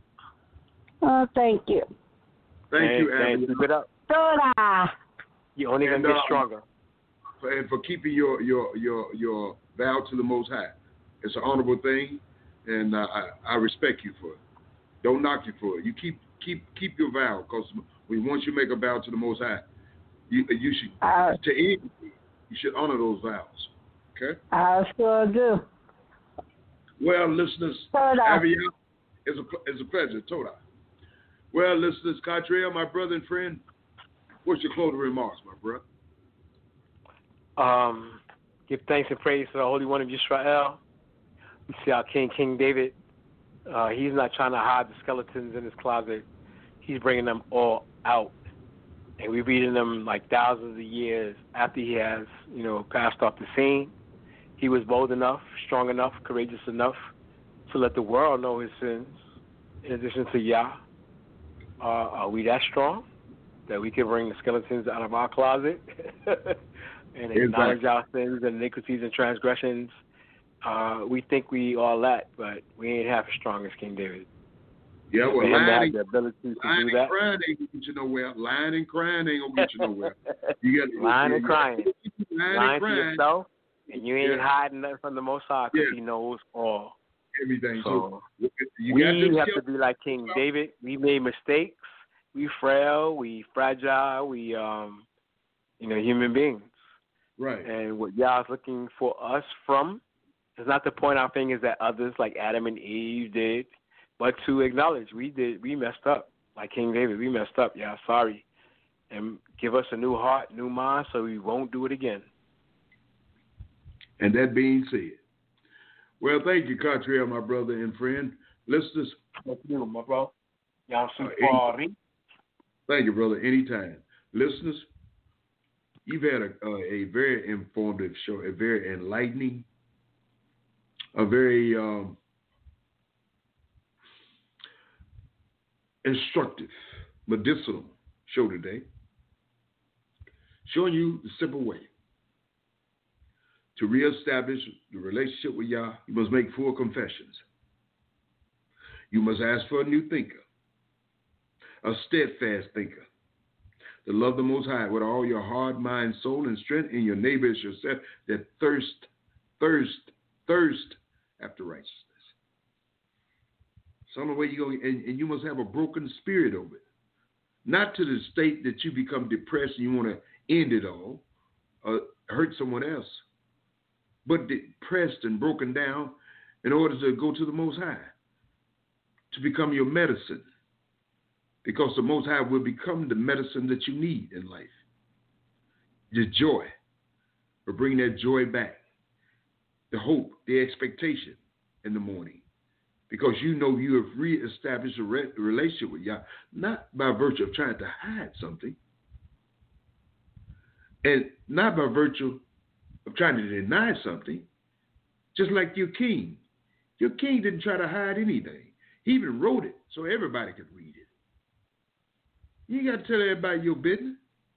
Oh, thank you. Thank and, you, and Abby, keep it up. Soda. You're only going And, to get uh, stronger. for, and for keeping your, your, your, your vow to the Most High. It's an honorable thing, and uh, I, I respect you for it. Don't knock you for it. You keep keep keep your vow, because when once you make a vow to the Most High, you you should Uh, to end you should honor those vows. Okay. I sure do. Well, listeners, Toda. Avia, it's a, it's a pleasure. Toda. Well, listeners, Catriel, my brother and friend, what's your closing remarks, my brother? Um, give thanks and praise to the Holy One of Yisrael. We see our King, King David. Uh, he's not trying to hide the skeletons in his closet. He's bringing them all out. And we're reading them like thousands of years after he has, you know, passed off the scene. He was bold enough, strong enough, courageous enough to let the world know his sins. In addition to Yah, uh, are we that strong that we can bring the skeletons out of our closet and acknowledge exactly. our sins and iniquities and transgressions? Uh, we think we all that, but we ain't half as strong as King David. Yeah, well, For him to have lying, the ability to lying do that. and crying ain't gonna get you nowhere. Lying and crying ain't gonna get you nowhere. You got lying you, and you crying, lying, lying and to crying, yourself, and you ain't yeah. hiding nothing from the Most High because Yeah. He knows all. everything. So, So you we got them have to skills. be like King David. We made mistakes. We frail. We fragile. We um, you know, human beings. Right. And what Yah's looking for us from is not to point our fingers at others like Adam and Eve did, but to acknowledge we did, we messed up. Like King David, we messed up. Yeah, sorry. And give us a new heart, new mind, so we won't do it again. And that being said, well, thank you, Catriel, my brother and friend. Listeners, Thank you, my bro. Y'all Uh, sorry. thank you, brother. Anytime. Listeners, you've had a, a, a very informative show, a very enlightening, a very um, instructive, medicinal show today, showing you the simple way to reestablish the relationship with Yah. You must make full confessions. You must ask for a new thinker, a steadfast thinker, to love the Most High with all your heart, mind, soul, and strength, and your neighbor as yourself, that thirst, thirst, thirst after righteousness. Some of the way you go, and, and you must have a broken spirit over it. Not to the state that you become depressed and you want to end it all, or hurt someone else, but depressed and broken down in order to go to the Most High, to become your medicine. Because the Most High will become the medicine that you need in life. The joy, will bring that joy back. The hope, the expectation in the morning. Because you know you have reestablished a re- relationship with Yah, not by virtue of trying to hide something, and not by virtue of trying to deny something, just like your king. Your king didn't try to hide anything. He even wrote it so everybody could read it. You ain't got to tell everybody your business,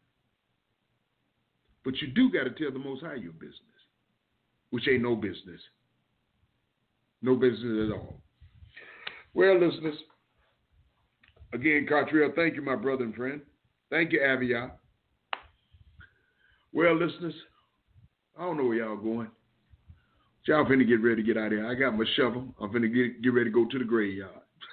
but you do got to tell the Most High your business, which ain't no business. No business at all. Well, listeners, again, Catriel, thank you, my brother and friend. Thank you, Avia. Well, listeners, I don't know where y'all going. Y'all finna get ready to get out of here. I got my shovel. I'm finna get, get ready to go to the graveyard.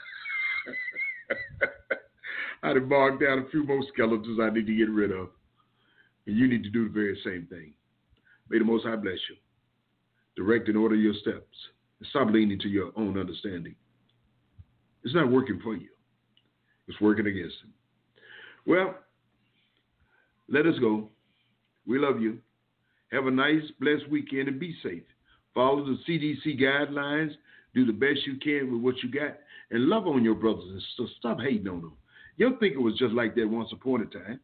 I done marked down a few more skeletons I need to get rid of. And you need to do the very same thing. May the Most High bless you. Direct and order your steps. And stop leaning to your own understanding. It's not working for you. It's working against it. Well, let us go. We love you. Have a nice, blessed weekend and be safe. Follow the C D C guidelines. Do the best you can with what you got. And love on your brothers and sisters. Stop hating on them. Your thinking was just like that once upon a time.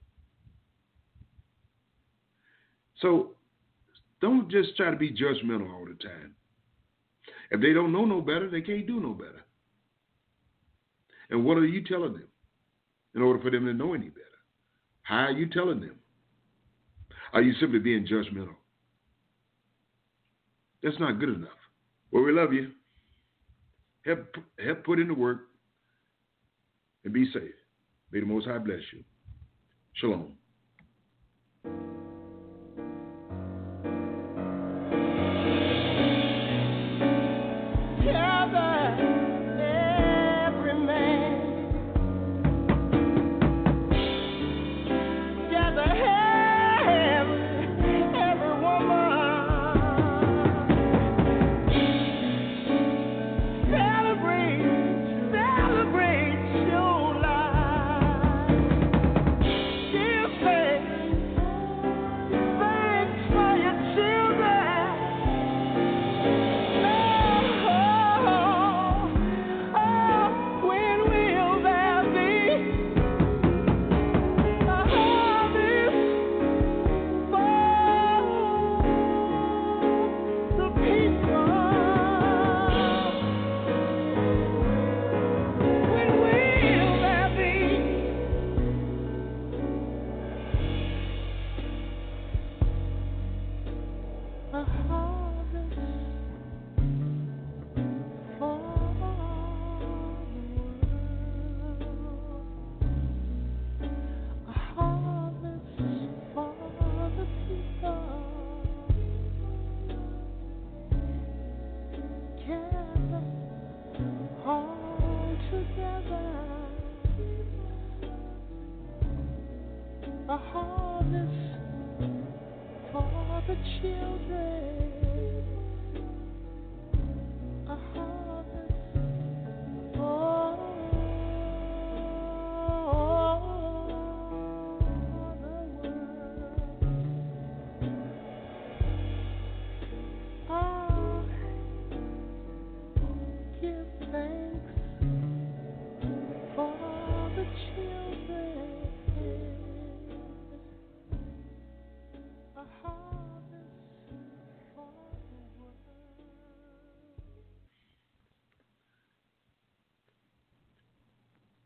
So don't just try to be judgmental all the time. If they don't know no better, they can't do no better. And what are you telling them in order for them to know any better? How are you telling them? Are you simply being judgmental? That's not good enough. Well, we love you. Help, help put in the work and be safe. May the Most High bless you. Shalom. a harvest for the children.